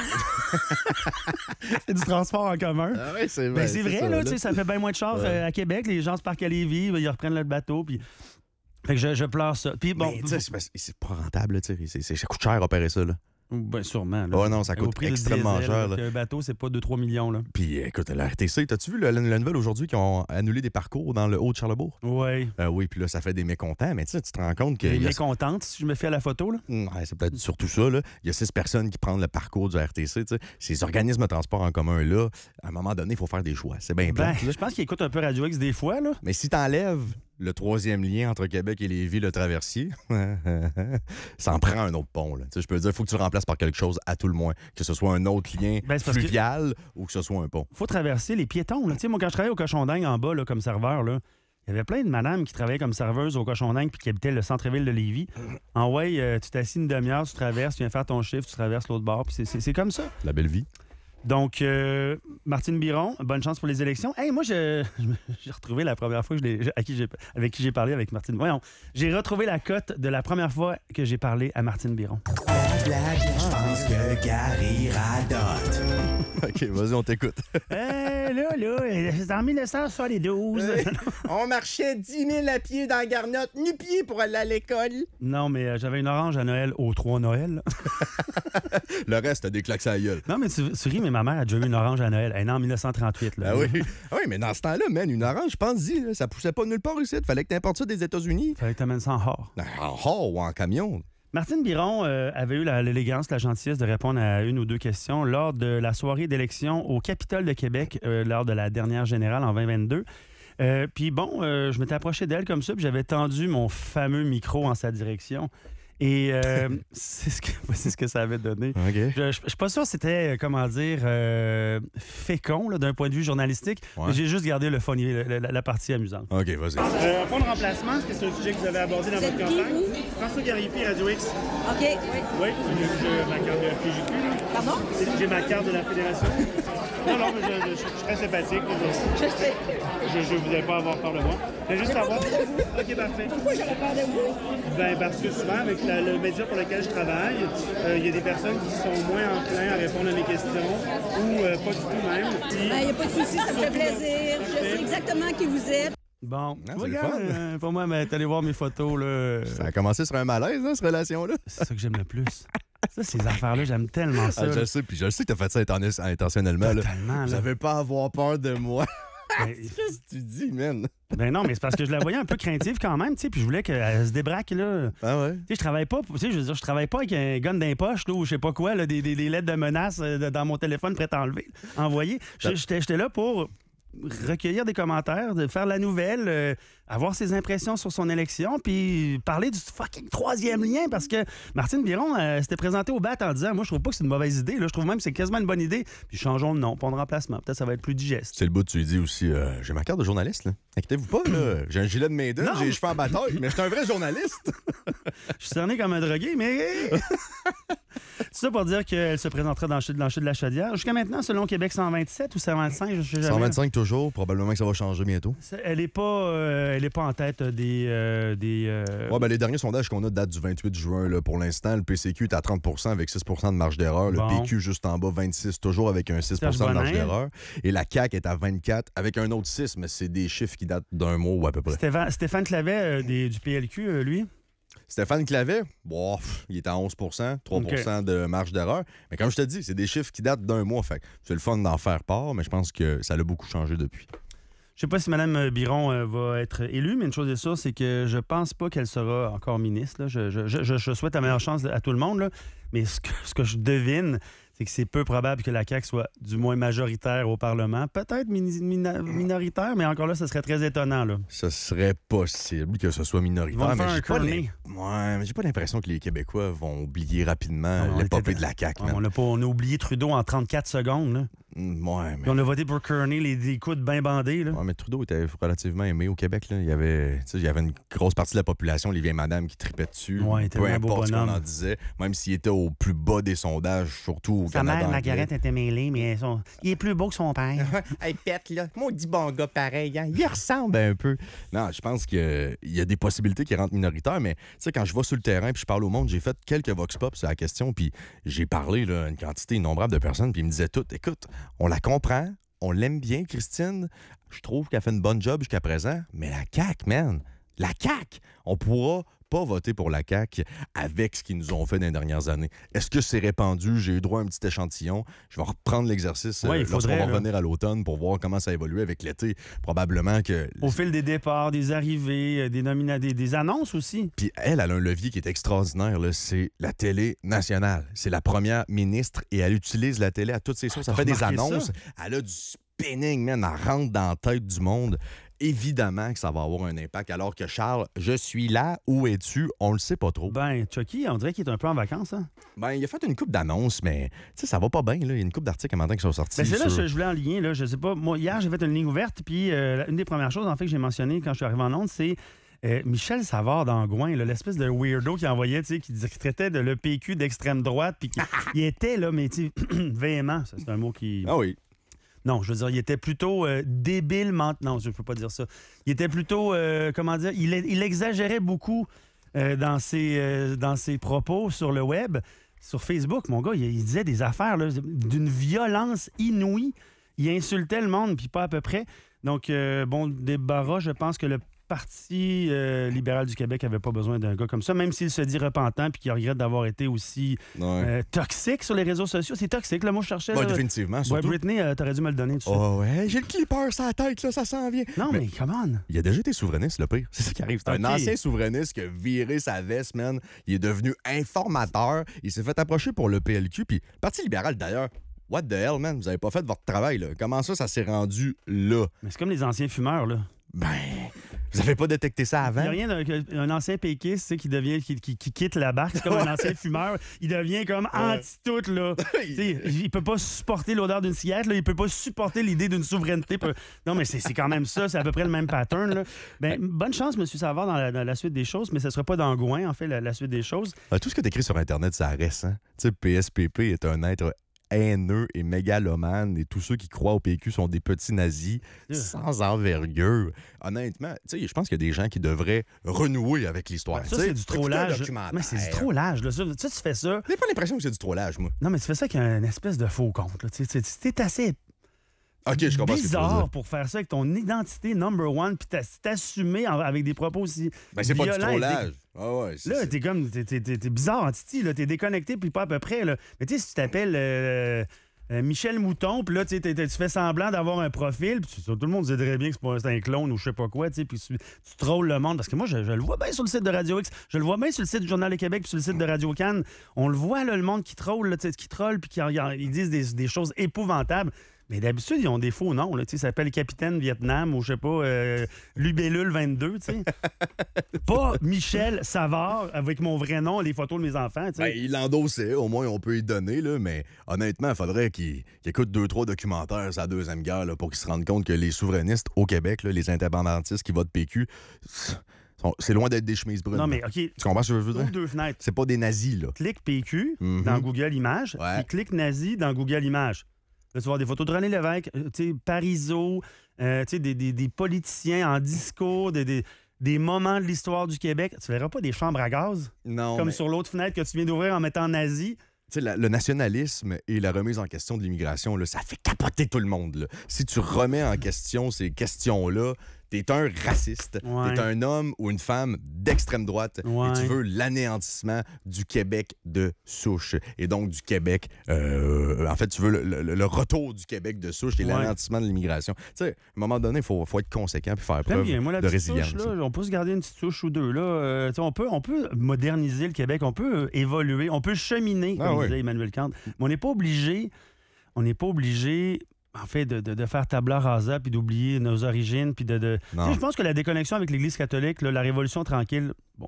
C'est du transport en commun. Ah oui, c'est Ben, c'est vrai, ça, là, tu sais, ça fait bien moins de chars Ouais. euh, à Québec. Les gens se parquent à Lévis, ben, ils reprennent le bateau, puis... Fait que je, je pleure ça. Puis bon, Mais, tu sais, c'est, parce- c'est pas rentable, là, tu sais. C'est- c'est- Ça coûte cher opérer ça, là. ben, sûrement. Là. Ouais, non, ça Au coûte prix du extrêmement diesel, cher, là, là. qu'un bateau, c'est pas deux trois millions, là. Puis écoute, la R T C, t'as-tu vu le- la, la nouvelle aujourd'hui qu'ils ont annulé des parcours dans le Haut-de-Charlebourg? Oui. Euh, oui, puis là, ça fait des mécontents, mais tu sais, tu te rends compte que. Elle il y est a- mécontente si je me fie à la photo, là. Ouais, c'est peut-être surtout ça, là. Il y a six personnes qui prennent le parcours du R T C, tu sais. Ces organismes de transport en commun, là, à un moment donné, il faut faire des choix. C'est bien Ben, plate, là. je pense qu'il écoute un peu Radio X des fois, là. Mais si t'enlèves le troisième lien entre Québec et Lévis, le traversier, ça en prend un autre pont, là. Tu sais, je peux dire, il faut que tu le remplaces par quelque chose à tout le moins. Que ce soit un autre lien Ben, c'est parce que- fluvial ou que ce soit un pont. Faut traverser les piétons, là. Tu sais, moi, quand je travaillais au Cochon d'Inde en bas, là, comme serveur, là, il y avait plein de madames qui travaillaient comme serveuses au Cochon d'Inde puis qui habitaient le centre-ville de Lévis. En ouais, euh, tu t'assis une demi-heure, tu traverses, tu viens faire ton chiffre, tu traverses l'autre bord, puis c'est, c'est, c'est comme ça. La belle vie. Donc, euh, Martine Biron, bonne chance pour les élections. Hey, moi, je, je me- j'ai retrouvé la première fois que je l'ai, à qui j'ai, avec qui j'ai parlé avec Martine. Voyons, j'ai retrouvé la cote de la première fois que j'ai parlé à Martine Biron. Je pense que Gary radote. OK, vas-y, on t'écoute. Hey, là, là, là, c'est en dix-neuf cent soixante-douze. Euh, on marchait dix mille à pied dans la garnotte, nu-pied pour aller à l'école. Non, mais euh, j'avais une orange à Noël aux trois Noël. Le reste, t'as des claques à la gueule. Non, mais tu, tu ris, mais ma mère a déjà eu une orange à Noël. Elle est née en dix-neuf cent trente-huit. Là. Ah oui. Ah oui, mais dans ce temps-là, man, une orange, je pense-y, là, ça poussait pas nulle part ici. Fallait que t'importes ça des États-Unis. Fallait que t'amènes ça en hors. En hors ou en camion. Martine Biron euh, avait eu la- l'élégance, la gentillesse de répondre à une ou deux questions lors de la soirée d'élection au Capitole de Québec, euh, lors de la dernière générale en vingt vingt-deux. Euh, puis bon, euh, je m'étais approché d'elle comme ça, puis j'avais tendu mon fameux micro en sa direction. Et euh, c'est ce que, c'est ce que ça avait donné. OK. Je ne suis pas sûr que c'était, euh, comment dire, euh, fécond là, d'un point de vue journalistique, Ouais. mais j'ai juste gardé le funny, la, la- la partie amusante. OK, vas-y. Euh, point de remplacement, est-ce que c'est un sujet que vous avez abordé dans Vous votre êtes qui, campagne? vous? François Garipi, Radio X. OK, oui. Oui, j'ai ma carte de F P J Q. là. Pardon? C'est- J'ai ma carte de la Fédération. Non, non, mais je, je- je suis très sympathique. Je sais. Je ne voudrais pas avoir peur de moi. Je voulais juste savoir. OK, parfait. Pourquoi j'aurais peur de vous? Ben, parce que souvent, avec la- le média pour lequel je travaille, euh, il y a des personnes qui sont moins enclins à répondre à mes questions ou euh, pas du tout même. Puis- Il n'y a pas de souci, ça me fait plaisir. Je Parfait. sais exactement qui vous êtes. Bon, Ah, tu c'est le regardes, fun. euh, pour moi, ben, t'allais voir mes photos, là. Ça a commencé sur un malaise, hein, cette relation-là. C'est ça que j'aime le plus. Ça, ces affaires-là, j'aime tellement ça. Ah, je là. le sais, puis je le sais que t'as fait ça inten- intentionnellement. Là. Totalement, Vous là. n'avez pas à avoir peur de moi. Ben, Qu'est-ce que tu dis, man? ben non, mais c'est parce que je la voyais un peu craintive quand même, tu sais, puis je voulais qu'elle se débraque, là. Ah ouais? Tu sais, je travaille pas, tu sais, je veux dire, je travaille pas avec un gun d'un poche, là, ou je sais pas quoi, là, des, des- des lettres de menaces euh, de- dans mon téléphone prêt à enlever, envoyer. Je- J'étais j'étais là pour recueillir des commentaires, de faire la nouvelle, euh, avoir ses impressions sur son élection, puis parler du fucking troisième lien, parce que Martine Biron euh, s'était présentée au B A T en disant, moi, je trouve pas que c'est une mauvaise idée, là, je trouve même que c'est quasiment une bonne idée, puis changeons de nom, pas de remplacement, peut-être ça va être plus digeste. C'est le bout, tu lui dis aussi, euh, j'ai ma carte de journaliste, là. Inquiétez-vous pas, là. J'ai un gilet de main-d'œuvre, Non. j'ai les cheveux en bataille, mais je suis un vrai journaliste. Je suis cerné comme un drogué, mais... C'est ça pour dire qu'elle se présentera dans le chute dans le chute de la Chaudière. Jusqu'à maintenant, selon Québec cent vingt-sept ou cent vingt-cinq, je sais jamais. cent vingt-cinq toujours, probablement que ça va changer bientôt. C'est- Elle n'est pas, euh, elle est pas en tête des... euh, des euh, Ouais, ben les derniers sondages qu'on a datent du vingt-huit juin. Là. Pour l'instant, le P C Q est à trente pour cent avec six pour cent de marge d'erreur. Bon. Le P Q juste en bas, vingt-six, toujours avec un six pour cent Serge de marge Bonnet. d'erreur. Et la C A Q est à vingt-quatre avec un autre six, mais c'est des chiffres qui datent d'un mois ou à peu près. Stéphane, Stéphane Clavet euh, des- du P L Q, euh, lui. Stéphane Clavet, bon, pff, il est à onze pour cent, trois pour cent OK. de marge d'erreur. Mais comme je te dis, c'est des chiffres qui datent d'un mois. Fait que c'est le fun d'en faire part, mais je pense que ça a beaucoup changé depuis. Je sais pas si Mme Biron euh, va être élue, mais une chose est sûre, c'est que je pense pas qu'elle sera encore ministre. Là. Je, je- je- je- je souhaite la meilleure chance à tout le monde, là. Mais ce que, ce que je devine, c'est que c'est peu probable que la C A Q soit du moins majoritaire au Parlement. Peut-être mini- mina- minoritaire, mais encore là, ce serait très étonnant. Là. Ce serait possible que ce soit Ils minoritaire, vont me mais faire j'ai un pas, cornet. l'im- ouais, mais j'ai pas l'impression que les Québécois vont oublier rapidement On l'épopée était- de la C A Q. man. On a, pas, on a oublié Trudeau en trente-quatre secondes. Là. Mm, Ouais, mais... Puis on a voté pour Kearney, les, les coudes bien bandés. Là. Ouais, mais Trudeau était relativement aimé au Québec. Là. Il, y avait, tu sais, il y avait une grosse partie de la population, les vieilles madames, qui tripaient dessus. Ouais, il peu était un beau importe ce qu'on bonhomme. en disait, même s'il était au plus bas des sondages, surtout au Sa Canada mère, anglais. Margaret, était mêlée, mais son- il est plus beau que son père. Hey, pète, là. Maudit bon gars pareil, hein. Il ressemble. Ben, un peu. Non, je pense qu'il y a des possibilités qui rentrent minoritaires, mais tu sais, quand je vais sur le terrain puis je parle au monde, j'ai fait quelques vox pop sur la question, puis j'ai parlé là, à une quantité innombrable de personnes, puis ils me disaient toutes, écoute, on la comprend, on l'aime bien, Christine, je trouve qu'elle fait une bonne job jusqu'à présent, mais la C A Q, man, la C A Q, on pourra pas voter pour la C A Q avec ce qu'ils nous ont fait dans les dernières années. Est-ce que c'est répandu? J'ai eu droit à un petit échantillon. Je vais reprendre l'exercice Ouais, euh, il lorsqu'on faudrait, va là. revenir à l'automne pour voir comment ça évolue avec l'été. Probablement que... Au fil des départs, des arrivées, euh, des, nomina- des, des annonces aussi. Puis elle, elle a un levier qui est extraordinaire, là, c'est la télé nationale. C'est la première ministre et elle utilise la télé à toutes ses sources. Ah, Elle fait t'as des remarqué annonces. ça? Elle a du spinning, man. Elle rentre dans la tête du monde. Évidemment que ça va avoir un impact. Alors que Charles, je suis là, où es-tu? On le sait pas trop. Ben, Chucky, on dirait qu'il est un peu en vacances. Hein? Ben, il a fait une coupe d'annonces, mais tu sais, ça va pas bien. Là. Il y a une coupe d'articles un matin qui sont sortis. Ben, c'est là que sur- je, je voulais en lier. Là, je sais pas. Moi, hier, j'ai fait une ligne ouverte, puis euh, une des premières choses, en fait, que j'ai mentionné quand je suis arrivé en Onde, c'est euh, Michel Savard d'Angouin, là, l'espèce de weirdo qui envoyait, tu sais, qui, dis- qui traitait de l'E P Q d'extrême droite, puis qui il était, là, mais tu sais, véhément. Ça, c'est un mot qui. Ah oui. Non, je veux dire, il était plutôt euh, débile maintenant. Non, je ne peux pas dire ça. Il était plutôt, euh, comment dire, il, il exagérait beaucoup euh, dans, ses, euh, dans ses propos sur le web. Sur Facebook, mon gars, il, il disait des affaires là, d'une violence inouïe. il insultait le monde, puis pas à peu près. Donc, euh, bon, débarras, je pense que le Parti euh, libéral du Québec n'avait pas besoin d'un gars comme ça, même s'il se dit repentant puis qu'il regrette d'avoir été aussi Ouais. euh, toxique sur les réseaux sociaux. C'est toxique, le mot que je cherchais. Ouais, là. définitivement, Ouais, surtout. Britney, euh, t'aurais dû me le donner tout de suite. Oh ouais, j'ai le clipper sur la tête, là, ça s'en vient. Non, Mais- mais, come on. Il a déjà été souverainiste, le pire. C'est ça qui arrive. C'est un Ok. ancien souverainiste qui a viré sa veste, man. Il est devenu informateur. Il s'est fait approcher pour le P L Q. Puis, le Parti libéral, d'ailleurs, what the hell, man? Vous avez pas fait votre travail, là. Comment ça, ça s'est rendu là? Mais c'est comme les anciens fumeurs, là. Ben, vous avez pas détecté ça Il avant? n'y a rien d'un un ancien péquiste, tu sais, qui devient qui, qui, qui quitte la barque. C'est comme un ancien fumeur. Il devient comme anti-tout, là. Tu sais, il peut pas supporter l'odeur d'une cigarette, là. Il peut pas supporter l'idée d'une souveraineté. Non, mais c'est c'est quand même ça. C'est à peu près le même pattern, là. Ben, bonne chance, M. Savard, dans la, dans la suite des choses, mais ce sera pas dans Gouin, en fait, la, la suite des choses. Ah, tout ce que tu écris sur Internet, ça reste, hein? Tu sais, P S P P est un être haineux et mégalomane et tous ceux qui croient au P Q sont des petits nazis Yeah. sans envergure. Honnêtement, tu sais, je pense qu'il y a des gens qui devraient renouer avec l'histoire. Ça, Tu sais, c'est du écouter un trollage. documentaire. Mais c'est du trollage, là. Ça, ça, tu fais ça. J'ai pas l'impression que c'est du trollage, moi. Non, mais tu fais ça avec un espèce de faux compte, là. Tu sais, tu- t'es assez OK, je comprends ce que tu veux bizarre dire. pour faire ça avec ton identité number one puis t'as- t'assumer en- avec des propos aussi Ben, c'est pas du violents et trollage. Ah ouais, c'est- Là, c'est- t'es comme, t'es, t'es- t'es- t'es bizarre en titi, là, t'es déconnecté, puis pas à peu près, là. Mais tu sais, si tu t'appelles euh, euh, Michel Mouton, puis là, tu sais, t'es- t'es- tu fais semblant d'avoir un profil, puis tu- tout le monde sait très bien que c'est pas c'est un clone ou je sais pas quoi, tu sais, puis tu, tu trolles le monde. Parce que moi, je, je le vois bien sur le site de Radio X, je le vois bien sur le site du Journal de Québec, puis sur le site de Radio Cannes. On le voit, là, le monde qui troll, là, tu sais, qui troll, puis qui ils disent des, des choses épouvantables. Mais d'habitude, ils ont des faux noms. Là, tu sais, ça s'appelle Capitaine Vietnam ou je sais pas, euh, Lubellule vingt-deux. Tu sais. Pas Michel Savard avec mon vrai nom, les photos de mes enfants. Tu sais. Ben, il l'endossait, au moins on peut y donner, là, mais honnêtement, il faudrait qu'il qu'il écoute deux, trois documentaires sur la Deuxième Guerre là, pour qu'il se rende compte que les souverainistes au Québec, là, les indépendantistes qui votent P Q, sont- c'est loin d'être des chemises brunes. non, mais là. OK, Tu comprends ce que je veux ouvre dire? deux fenêtres. C'est pas des nazis, là. Clique P Q Mhm. dans Google Images, Ouais. puis clique nazi dans Google Images. Là, tu vas voir des photos de René Lévesque, euh, tu sais, Parizeau, euh, tu sais, des, des- des politiciens en discours, des, des- des moments de l'histoire du Québec. Tu verras pas des chambres à gaz, Non, comme mais, sur l'autre fenêtre que tu viens d'ouvrir en mettant nazi. tu sais, la- le nationalisme et la remise en question de l'immigration, là, ça fait capoter tout le monde. Là. Si tu remets en question ces questions-là, t'es un raciste, Ouais. t'es un homme ou une femme d'extrême droite Ouais. et tu veux l'anéantissement du Québec de souche. Et donc du Québec, euh, en fait, tu veux le, le- le retour du Québec de souche et Ouais. l'anéantissement de l'immigration. Tu sais, à un moment donné, il faut, faut être conséquent puis faire J'aime preuve bien. Moi, la de petite résilience. touche, là, on peut se garder une petite touche ou deux. Là. Euh, tu sais, on, peut, on peut moderniser le Québec, on peut euh, évoluer, on peut cheminer, comme Ah oui. disait Emmanuel Kant. Mais on n'est pas obligé, on n'est pas obligé, en fait, de, de- de faire tabula rasa puis d'oublier nos origines. Puis de, de... Tu Non. sais, je pense que la déconnexion avec l'Église catholique, là, la Révolution tranquille, bon,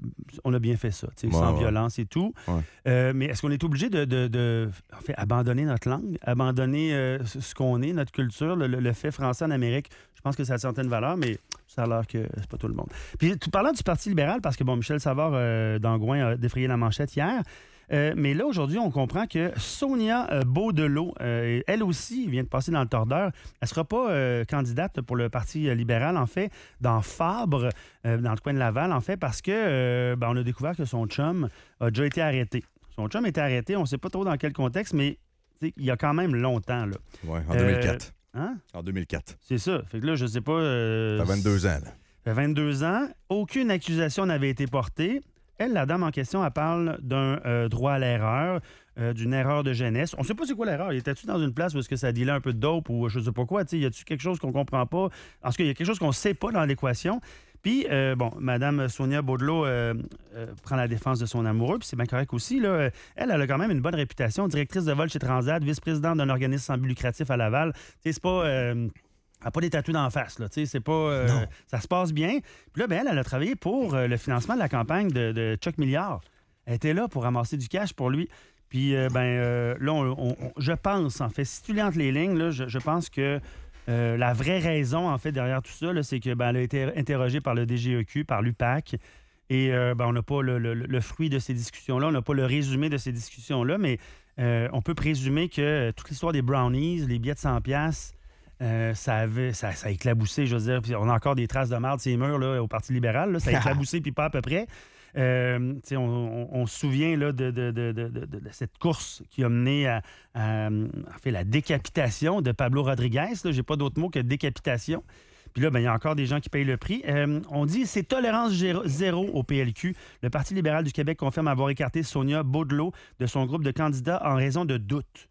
on a bien fait ça, tu sais, Ouais, sans ouais. violence et tout. Ouais. Euh, mais est-ce qu'on est obligé de, de- de, en fait, abandonner notre langue, abandonner euh, ce ce qu'on est, notre culture, le, le- le fait français en Amérique? Je pense que ça a certaines valeurs, mais ça a l'air que c'est pas tout le monde. Puis, tout parlant du Parti libéral, parce que, bon, Michel Savard euh, d'Angouin a défrayé la manchette hier, euh, mais là, aujourd'hui, on comprend que Sonia euh, Beaudelot, euh, elle aussi vient de passer dans le tordeur. Elle ne sera pas euh, candidate pour le Parti euh, libéral, en fait, dans Fabre, euh, dans le coin de Laval, en fait, parce que euh, ben, on a découvert que son chum a déjà été arrêté. Son chum a été arrêté, on ne sait pas trop dans quel contexte, mais tu sais, il y a quand même longtemps, là. Ouais, en Euh, deux mille quatre. Hein? En deux mille quatre. C'est ça. Fait que là, je sais pas... euh, T'as vingt-deux ans, là. ça fait vingt-deux ans. Aucune accusation n'avait été portée. Elle, la dame en question, elle parle d'un euh, droit à l'erreur, euh, d'une erreur de jeunesse. On ne sait pas c'est quoi l'erreur. Était-tu dans une place où est-ce que ça dilait un peu de dope ou je sais pas quoi? Y a-tu quelque chose qu'on comprend pas? En tout cas, il y a quelque chose qu'on ne sait pas dans l'équation. Puis, euh, bon, Mme Sonia Beaudelot euh, euh, prend la défense de son amoureux, puis c'est bien correct aussi. Là. Elle, elle a quand même une bonne réputation. Directrice de vol chez Transat, vice-présidente d'un organisme sans but lucratif à Laval. Tu sais, c'est pas... euh, elle n'a pas des tatous d'en face, là. Tu sais, c'est pas. euh, Non. ça se passe bien. Puis là, ben, elle, elle a travaillé pour euh, le financement de la campagne de, de Chuck Milliard. Elle était là pour ramasser du cash pour lui. Puis, euh, ben, euh, là, on- on- on- je pense, en fait, si tu lis entre les lignes, là, je, je pense que euh, la vraie raison, en fait, derrière tout ça, là, c'est que ben, elle a été interrogée par le D G E Q, par l'U P A C. Et euh, ben, on n'a pas le, le- le fruit de ces discussions-là, on n'a pas le résumé de ces discussions-là, mais euh, on peut présumer que toute l'histoire des brownies, les billets de cent piastres, Euh, ça, avait, ça, ça a éclaboussé, je veux dire. Puis on a encore des traces de marde, ces murs là, au Parti libéral. Là, ça a éclaboussé, puis pas à peu près. Euh, tu sais, on, on, on se souvient là, de, de, de, de, de, de cette course qui a mené à, à, à en fait, la décapitation de Pablo Rodriguez. Je n'ai pas d'autre mot que décapitation. Puis là, ben, il y a encore des gens qui payent le prix. Euh, on dit c'est tolérance zéro au P L Q. Le Parti libéral du Québec confirme avoir écarté Sonia Beaudelow de son groupe de candidats en raison de doutes.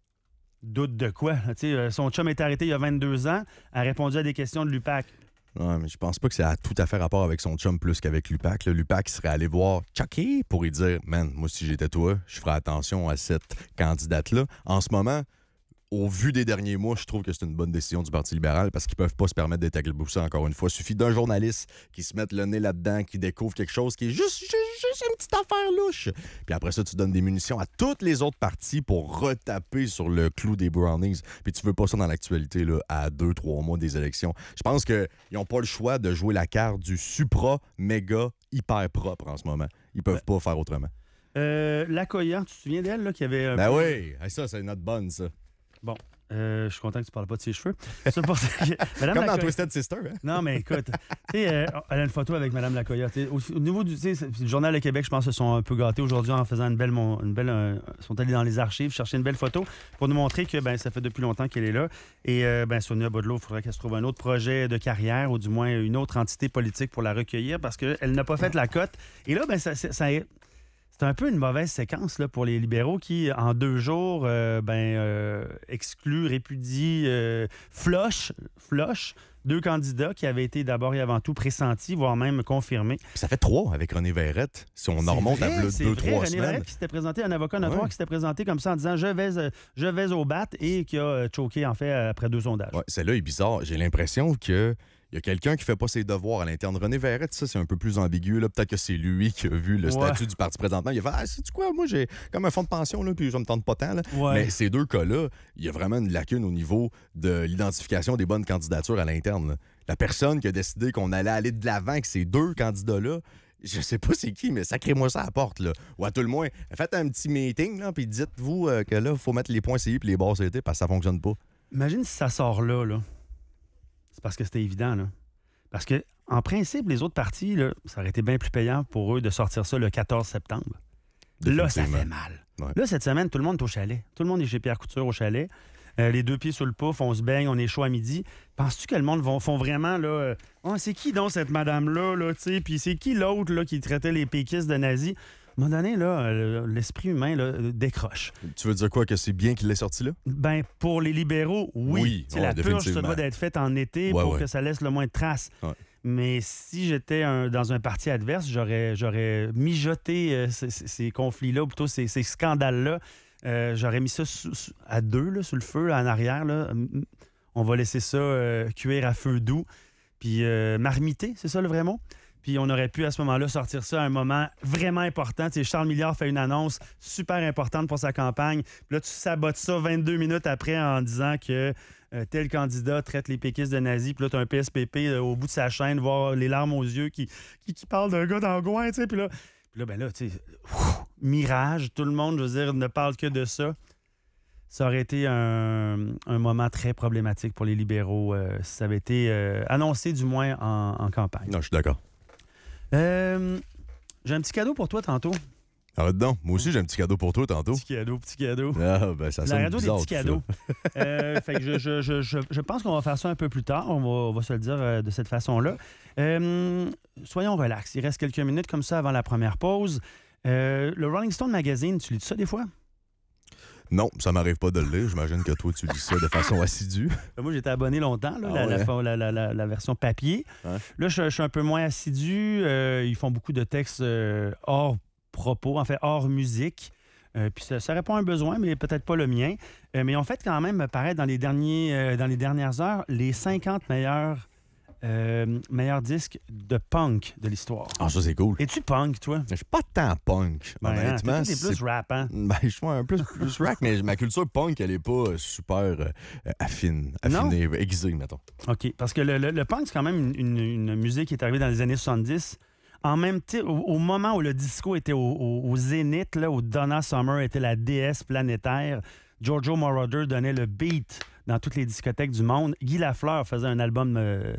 Doute de quoi? T'sais, son chum est arrêté il y a vingt-deux ans, a répondu à des questions de l'U P A C. Ouais, mais je pense pas que ça a tout à fait rapport avec son chum plus qu'avec l'U P A C. L'U P A C serait allé voir Chucky pour lui dire « Man, moi, si j'étais toi, je ferais attention à cette candidate-là. » En ce moment, au vu des derniers mois, je trouve que c'est une bonne décision du Parti libéral parce qu'ils peuvent pas se permettre d'être éclaboussés encore une fois. Il suffit d'un journaliste qui se mette le nez là-dedans, qui découvre quelque chose qui est juste, juste, juste une petite affaire louche. Puis après ça, tu donnes des munitions à toutes les autres partis pour retaper sur le clou des brownies. Puis tu veux pas ça dans l'actualité là, à deux, trois mois des élections. Je pense qu'ils n'ont pas le choix de jouer la carte du supra, méga, hyper propre en ce moment. Ils peuvent ouais. pas faire autrement. Euh, Lacoya, tu te souviens d'elle là, qui avait... Un ben peu... oui, ça, c'est notre bonne, ça. Bon, euh, je suis content que tu ne parles pas de ses cheveux. C'est pour ça que... Madame Comme Lacoya... dans Twisted Sister. Hein? Non, mais écoute, tu sais, euh, elle a une photo avec Mme Lacoya. Au, au niveau du le Journal de Québec, je pense, se sont un peu gâtés aujourd'hui en faisant une belle... Une belle euh, sont allés dans les archives chercher une belle photo pour nous montrer que ben, ça fait depuis longtemps qu'elle est là. Et euh, ben, Sonia Beaudelow, il faudrait qu'elle se trouve un autre projet de carrière ou du moins une autre entité politique pour la recueillir parce qu'elle n'a pas fait la cote. Et là, ben, ça... ça, ça C'est un peu une mauvaise séquence là, pour les libéraux qui, en deux jours, euh, ben, euh, excluent, répudient, euh, flochent, flochent deux candidats qui avaient été d'abord et avant tout pressentis, voire même confirmés. Puis ça fait trois avec René Verrette, si on en remonte à deux, deux, trois René semaines. Verrette qui s'était présenté, un avocat notoire ouais. qui s'était présenté comme ça en disant « je vais, je vais au bat » et qui a choqué, en fait, après deux sondages. Ouais, celle-là est bizarre. J'ai l'impression que il y a quelqu'un qui fait pas ses devoirs à l'interne. René Verrette, ça, c'est un peu plus ambigu. Là. Peut-être que c'est lui qui a vu le ouais. statut du parti présentement. Il a fait « Ah, sais-tu quoi? Moi, j'ai comme un fonds de pension, là, puis je me tente pas tant. » ouais. Mais ces deux cas-là, il y a vraiment une lacune au niveau de l'identification des bonnes candidatures à l'interne. Là. La personne qui a décidé qu'on allait aller de l'avant avec ces deux candidats-là, je sais pas c'est qui, mais sacrez-moi ça à la porte. Là. Ou à tout le moins, faites un petit meeting, là, puis dites-vous euh, que là, il faut mettre les points C I et les barres C T parce que ça fonctionne pas. Imagine si ça sort là, là. C'est parce que c'était évident, là. Parce que, en principe, les autres partis, là, ça aurait été bien plus payant pour eux de sortir ça le quatorze septembre. Là, ça fait mal. Ouais. Là, cette semaine, tout le monde est au chalet. Tout le monde est chez Pierre Couture au chalet. Euh, les deux pieds sur le pouf, on se baigne, on est chaud à midi. Penses-tu que le monde vont, font vraiment, là... Euh, oh, c'est qui donc cette madame-là, là, tu sais? Puis c'est qui l'autre, là, qui traitait les péquistes de nazis? À un moment donné, là, l'esprit humain là, décroche. Tu veux dire quoi, que c'est bien qu'il l'ait sorti là? Ben, pour les libéraux, oui. oui ouais, la purge, ça doit être faite en été ouais, pour ouais. que ça laisse le moins de traces. Ouais. Mais si j'étais un, dans un parti adverse, j'aurais, j'aurais mijoté euh, ces, ces conflits-là, ou plutôt ces, ces scandales-là. Euh, j'aurais mis ça sous, sous, à deux, là, sous le feu, là, en arrière. Là. On va laisser ça euh, cuire à feu doux. Puis euh, marmiter, c'est ça le vrai mot? Puis on aurait pu à ce moment-là sortir ça à un moment vraiment important. Tu sais, Charles Milliard fait une annonce super importante pour sa campagne. Puis là, tu sabotes ça vingt-deux minutes après en disant que euh, tel candidat traite les péquistes de nazis. Puis là, tu as un P S P P euh, au bout de sa chaîne, voir les larmes aux yeux qui, qui, qui parle d'un gars d'Angouin. Tu sais, puis là, puis là, ben là, tu sais, ouf, mirage. Tout le monde, je veux dire, ne parle que de ça. Ça aurait été un, un moment très problématique pour les libéraux euh, si ça avait été euh, annoncé, du moins, en, en campagne. Non, je suis d'accord. Euh, j'ai un petit cadeau pour toi tantôt. Arrête donc. Moi aussi, j'ai un petit cadeau pour toi tantôt. Petit cadeau, petit cadeau. Ah, ben ça sonne La radio bizarre, des petits cadeaux. euh, fait que je, je, je, je, je pense qu'on va faire ça un peu plus tard. On va, on va se le dire euh, de cette façon-là. Euh, soyons relax. Il reste quelques minutes comme ça avant la première pause. Euh, le Rolling Stone Magazine, tu lis ça des fois? Non, ça m'arrive pas de le lire. J'imagine que toi, tu lis ça de façon assidue. Moi, j'étais abonné longtemps, là, ah la, ouais. la, la, la, la version papier. Ouais. Là, je, je suis un peu moins assidu. Euh, ils font beaucoup de textes euh, hors propos, en fait, hors musique. Euh, puis ça, ça répond à un besoin, mais peut-être pas le mien. Euh, mais ils ont fait quand même paraître dans les, derniers, euh, dans les dernières heures les cinquante meilleurs... Euh, meilleur disque de punk de l'histoire. Ah, ça, c'est cool. Es-tu punk, toi? Je suis pas tant punk, ben, honnêtement. Hein, t'es plus rap, hein? Ben, je suis un peu plus rap, mais ma culture punk, elle est pas super euh, affine, affinée, non? Aiguisée, mettons. OK, parce que le, le, le punk, c'est quand même une, une, une musique qui est arrivée dans les années soixante-dix. En même temps, au, au moment où le disco était au, au, au zénith, là, où Donna Summer était la déesse planétaire, Giorgio Moroder donnait le beat dans toutes les discothèques du monde. Guy Lafleur faisait un album... Euh,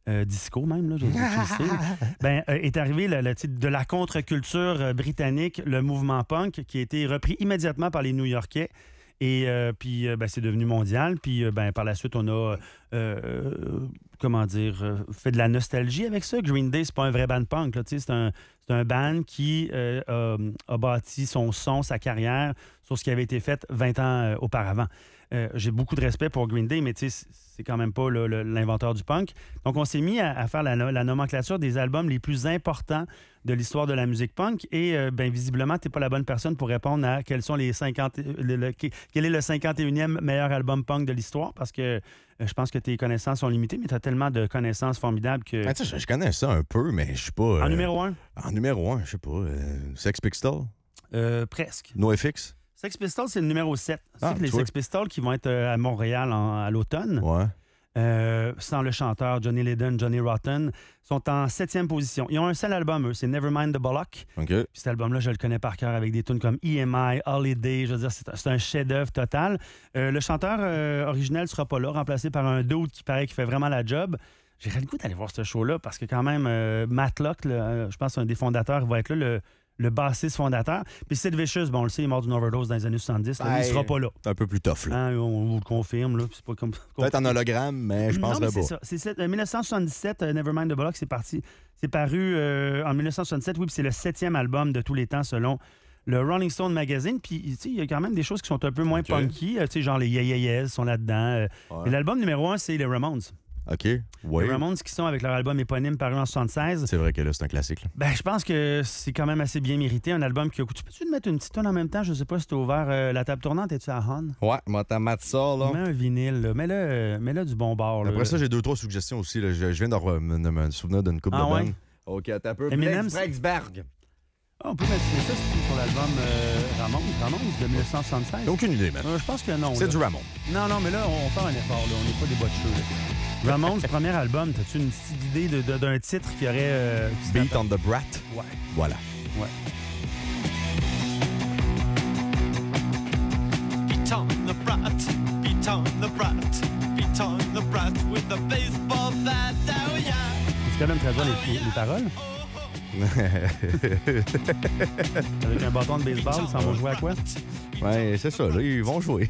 euh, disco même, là, j'ai utilisé, ben, euh, est arrivé le, le titre de la contre-culture euh, britannique, le mouvement punk, qui a été repris immédiatement par les New-Yorkais. Et euh, puis, euh, ben, c'est devenu mondial. Puis, euh, ben, par la suite, on a, euh, comment dire, euh, fait de la nostalgie avec ça. Green Day, c'est pas un vrai band punk. Là, c'est, un, c'est un band qui euh, a, a bâti son son, sa carrière sur ce qui avait été fait vingt ans euh, auparavant. Euh, j'ai beaucoup de respect pour Green Day, mais c'est quand même pas là, le, l'inventeur du punk. Donc, on s'est mis à, à faire la, la nomenclature des albums les plus importants de l'histoire de la musique punk. Et, euh, ben, visiblement, tu n'es pas la bonne personne pour répondre à quels sont les cinquante, le, le, quel est le cinquante et unième meilleur album punk de l'histoire, parce que euh, je pense que tes connaissances sont limitées, mais tu as tellement de connaissances formidables que... Ah, je, je connais ça un peu, mais je suis pas... En euh, numéro un? En numéro un, je sais pas. Euh, Sex Pistols? Euh, presque. NoFX? Sex Pistols, c'est le numéro sept. C'est Ah, que les toi. Sex Pistols qui vont être euh, à Montréal en- à l'automne, Ouais. euh, sans le chanteur Johnny Lydon, Johnny Rotten, sont en septième position. Ils ont un seul album, eux, c'est Nevermind the Bollock. OK. Puis cet album-là, je le connais par cœur avec des tunes comme E M I, Holiday. Je veux dire, c'est, c'est un chef-d'œuvre total. Euh, le chanteur euh, originel ne sera pas là, remplacé par un dude qui paraît qui fait vraiment la job. J'ai le goût d'aller voir ce show-là parce que quand même, euh, Matt Locke, là, euh, je pense un des fondateurs, va être là, le, le bassiste fondateur. Puis Sid Vicious, bon, on le sait, il est mort d'une overdose dans les années soixante-dix. Là, lui, il ne sera pas là. C'est un peu plus tough, là. Hein, on, on vous le confirme. Là, puis c'est pas comme... Peut-être en hologramme, mais je Non, penserais mais c'est pas. ça. C'est ça. Euh, dix-neuf cent soixante-dix-sept, euh, Nevermind the Bollocks, c'est parti. C'est paru euh, en dix-neuf cent soixante-dix-sept, oui, puis c'est le septième album de tous les temps selon le Rolling Stone Magazine. Puis, tu sais, il y a quand même des choses qui sont un peu moins OK. punky. euh, Tu sais, genre les Yeah Yeah Yeahs sont là-dedans. euh. Ouais. Mais l'album numéro un, c'est les Ramones. OK. Oui. Les Ramones qui sont avec leur album éponyme paru en soixante-seize. C'est vrai que là, c'est un classique. Là. Ben, je pense que c'est quand même assez bien mérité. Un album qui a... Tu peux-tu te mettre une petite tonne en même temps? Je sais pas si tu as ouvert euh, la table tournante. Es-tu à Han? Ouais, moi, t'as mat ça, là. Mets un vinyle, là. Mets-le, euh, mets-le du bon bord. Là. Après ça, j'ai deux, trois suggestions aussi. Là. Je, je viens de re- me, de me souvenir d'une coupe Ah de ouais? bandes. OK, attends un peu. Eminem, Blex- Brexberg. Ah, on peut mettre ça c'est sur l'album euh, Ramones, Ramones de dix-neuf cent soixante-seize. J'ai aucune idée, man. Euh, je pense que non. C'est là. du Ramon. Non, non, mais là, on, on fait un effort. Là. On n'est pas des bois de cheveux. là. Ramones, premier album, t'as-tu une petite idée de, de- d'un titre qui aurait... Euh, qui Beat s'appelle- on the Brat. Ouais, Voilà. ouais. Beat on the brat, beat on the brat, beat on the brat with a baseball bat, oh yeah. Tu peux même traduire les, les, les paroles? Avec un bâton de baseball, ça va jouer à quoi? Ouais, c'est ça, là, ils vont jouer.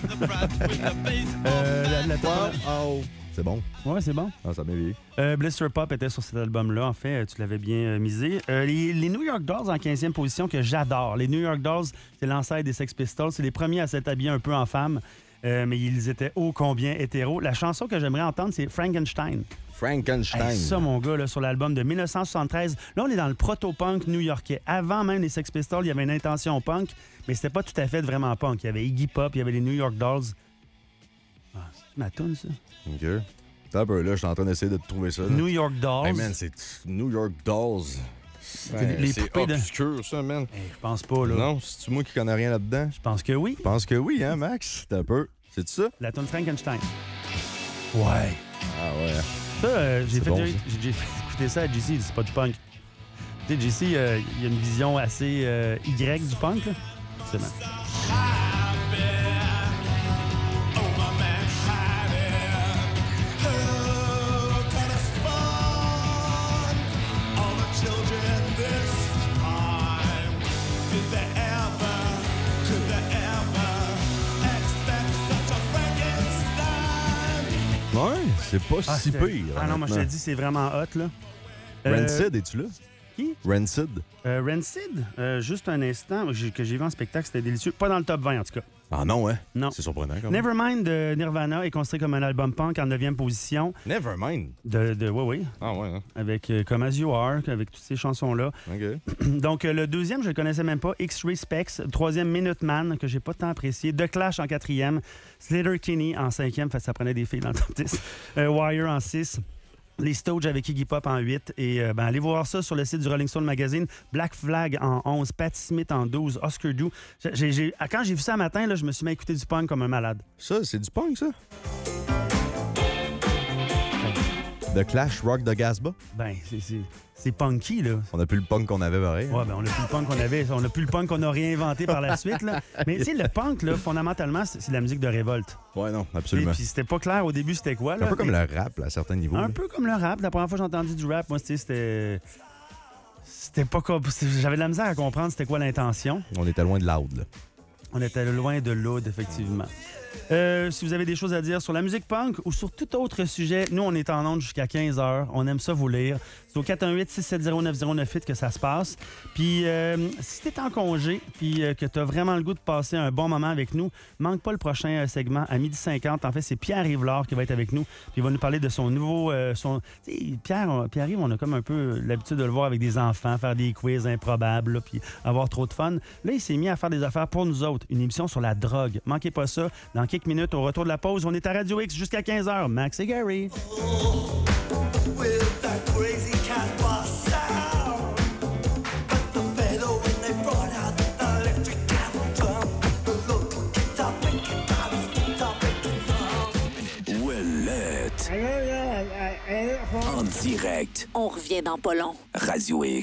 Euh, la, la tournée- Oh. C'est bon. Ouais, c'est bon. Ah, ça m'a éveillé. Euh, Blister Pop était sur cet album-là. En fait, tu l'avais bien euh, misé. Euh, les, les New York Dolls en quinzième position que j'adore. Les New York Dolls, c'est l'ancêtre des Sex Pistols. C'est les premiers à s'être habillés un peu en femme, euh, mais ils étaient ô combien hétéros. La chanson que j'aimerais entendre, c'est Frankenstein. Frankenstein. Hey, ça, mon gars, là, sur l'album de dix-neuf cent soixante-treize. Là, on est dans le proto-punk new-yorkais. Avant même les Sex Pistols, il y avait une intention punk, mais c'était pas tout à fait vraiment punk. Il y avait Iggy Pop, il y avait les New York Dolls. Ah, c'est ma toune, ça? OK. T'as un peu là, je suis en train d'essayer de te trouver ça. là. New York Dolls. Hey, man, c'est New York Dolls. les- les c'est poupées de- obscur, ça, man. Hey, je pense pas, là. Non, c'est-tu moi qui connais rien là-dedans? Je pense que oui. Je pense que oui, hein, Max? T'as un peu. C'est ça? La tune Frankenstein. Ouais. Ah ouais. Ça, euh, j'ai C'est fait, bon, j'ai- ça. j'ai fait écouter ça à J C, il dit c'est pas du punk. Tu sais, J C, euh, il y a une vision assez euh, Y du punk, là. C'est bon. Ouais, c'est pas Ah, si c'est- pire. Ah non, moi je te honnêtement. dis, c'est vraiment hot, là. Euh, Rancid, es-tu là? Qui? Rancid? Euh, Rancid, euh, juste un instant, j'ai- que j'ai vu en spectacle, c'était délicieux. Pas dans le top vingt, en tout cas. Ah non, hein? Non. C'est surprenant, quand même. Nevermind de Nirvana est considéré comme un album punk en neuvième position. Nevermind. De, de, oui, oui, Ah ouais, hein? avec euh, Come As You Are, avec toutes ces chansons-là. OK. Donc, euh, le deuxième, je le connaissais même pas. X-Ray Specs. Le troisième, Minuteman, que j'ai pas tant apprécié. The Clash en quatrième. Slater Kinney en cinquième. Fait que ça prenait des filles dans le top dix. Euh, Wire en six. Les Stooges avec Iggy Pop en huit. Et euh, ben, allez voir ça sur le site du Rolling Stone Magazine. Black Flag en onze. Patti Smith en douze. Oscar Doo. J'ai- j'ai- Quand j'ai vu ça un matin, là, je me suis mis à écouter du punk comme un malade. Ça, c'est du punk, ça? The Clash, Rock de Gasba. Ben, c'est, c'est, c'est punky, là. On a plus le punk qu'on avait pareil. Ouais, ben on a plus le punk qu'on avait. On a plus le punk qu'on a réinventé par la suite, là. Mais tu sais, le punk, là, fondamentalement, c'est, c'est de la musique de révolte. Ouais, non, Et absolument. puis c'était pas clair au début, c'était quoi, là. Un peu comme Mais- le rap, là, à certains niveaux. Un là. peu comme le rap. La première fois que j'ai entendu du rap, moi, c'était... c'était... C'était pas comme... c'était- J'avais de la misère à comprendre c'était quoi l'intention. On était loin de loud, là. On était loin de l'aude, effectivement. Euh, si vous avez des choses à dire sur la musique punk ou sur tout autre sujet, nous, on est en onde jusqu'à quinze heures. On aime ça vous lire. C'est au quatre un huit, six sept zéro, neuf zéro neuf huit que ça se passe. Puis, euh, si t'es en congé puis euh, que t'as vraiment le goût de passer un bon moment avec nous, manque pas le prochain euh, segment à midi cinquante. En fait, c'est Pierre Yvelard qui va être avec nous. Puis, il va nous parler de son nouveau... euh, son... tu sais, Pierre, on- Pierre-Yves, on a comme un peu l'habitude de le voir avec des enfants, faire des quiz improbables, là, puis avoir trop de fun. Là, il s'est mis à faire des affaires pour nous autres. Une émission sur la drogue. Manquez pas ça. Dans quelques minutes, au retour de la pause, on est à Radio X jusqu'à quinze heures. Max et Gary. With that crazy Casbah sound. But the fellow when they brought out the electric drum. Look, guitar, pick guitar, guitar, pick guitar. Ouellette. En direct. On revient dans pas long. Radio X.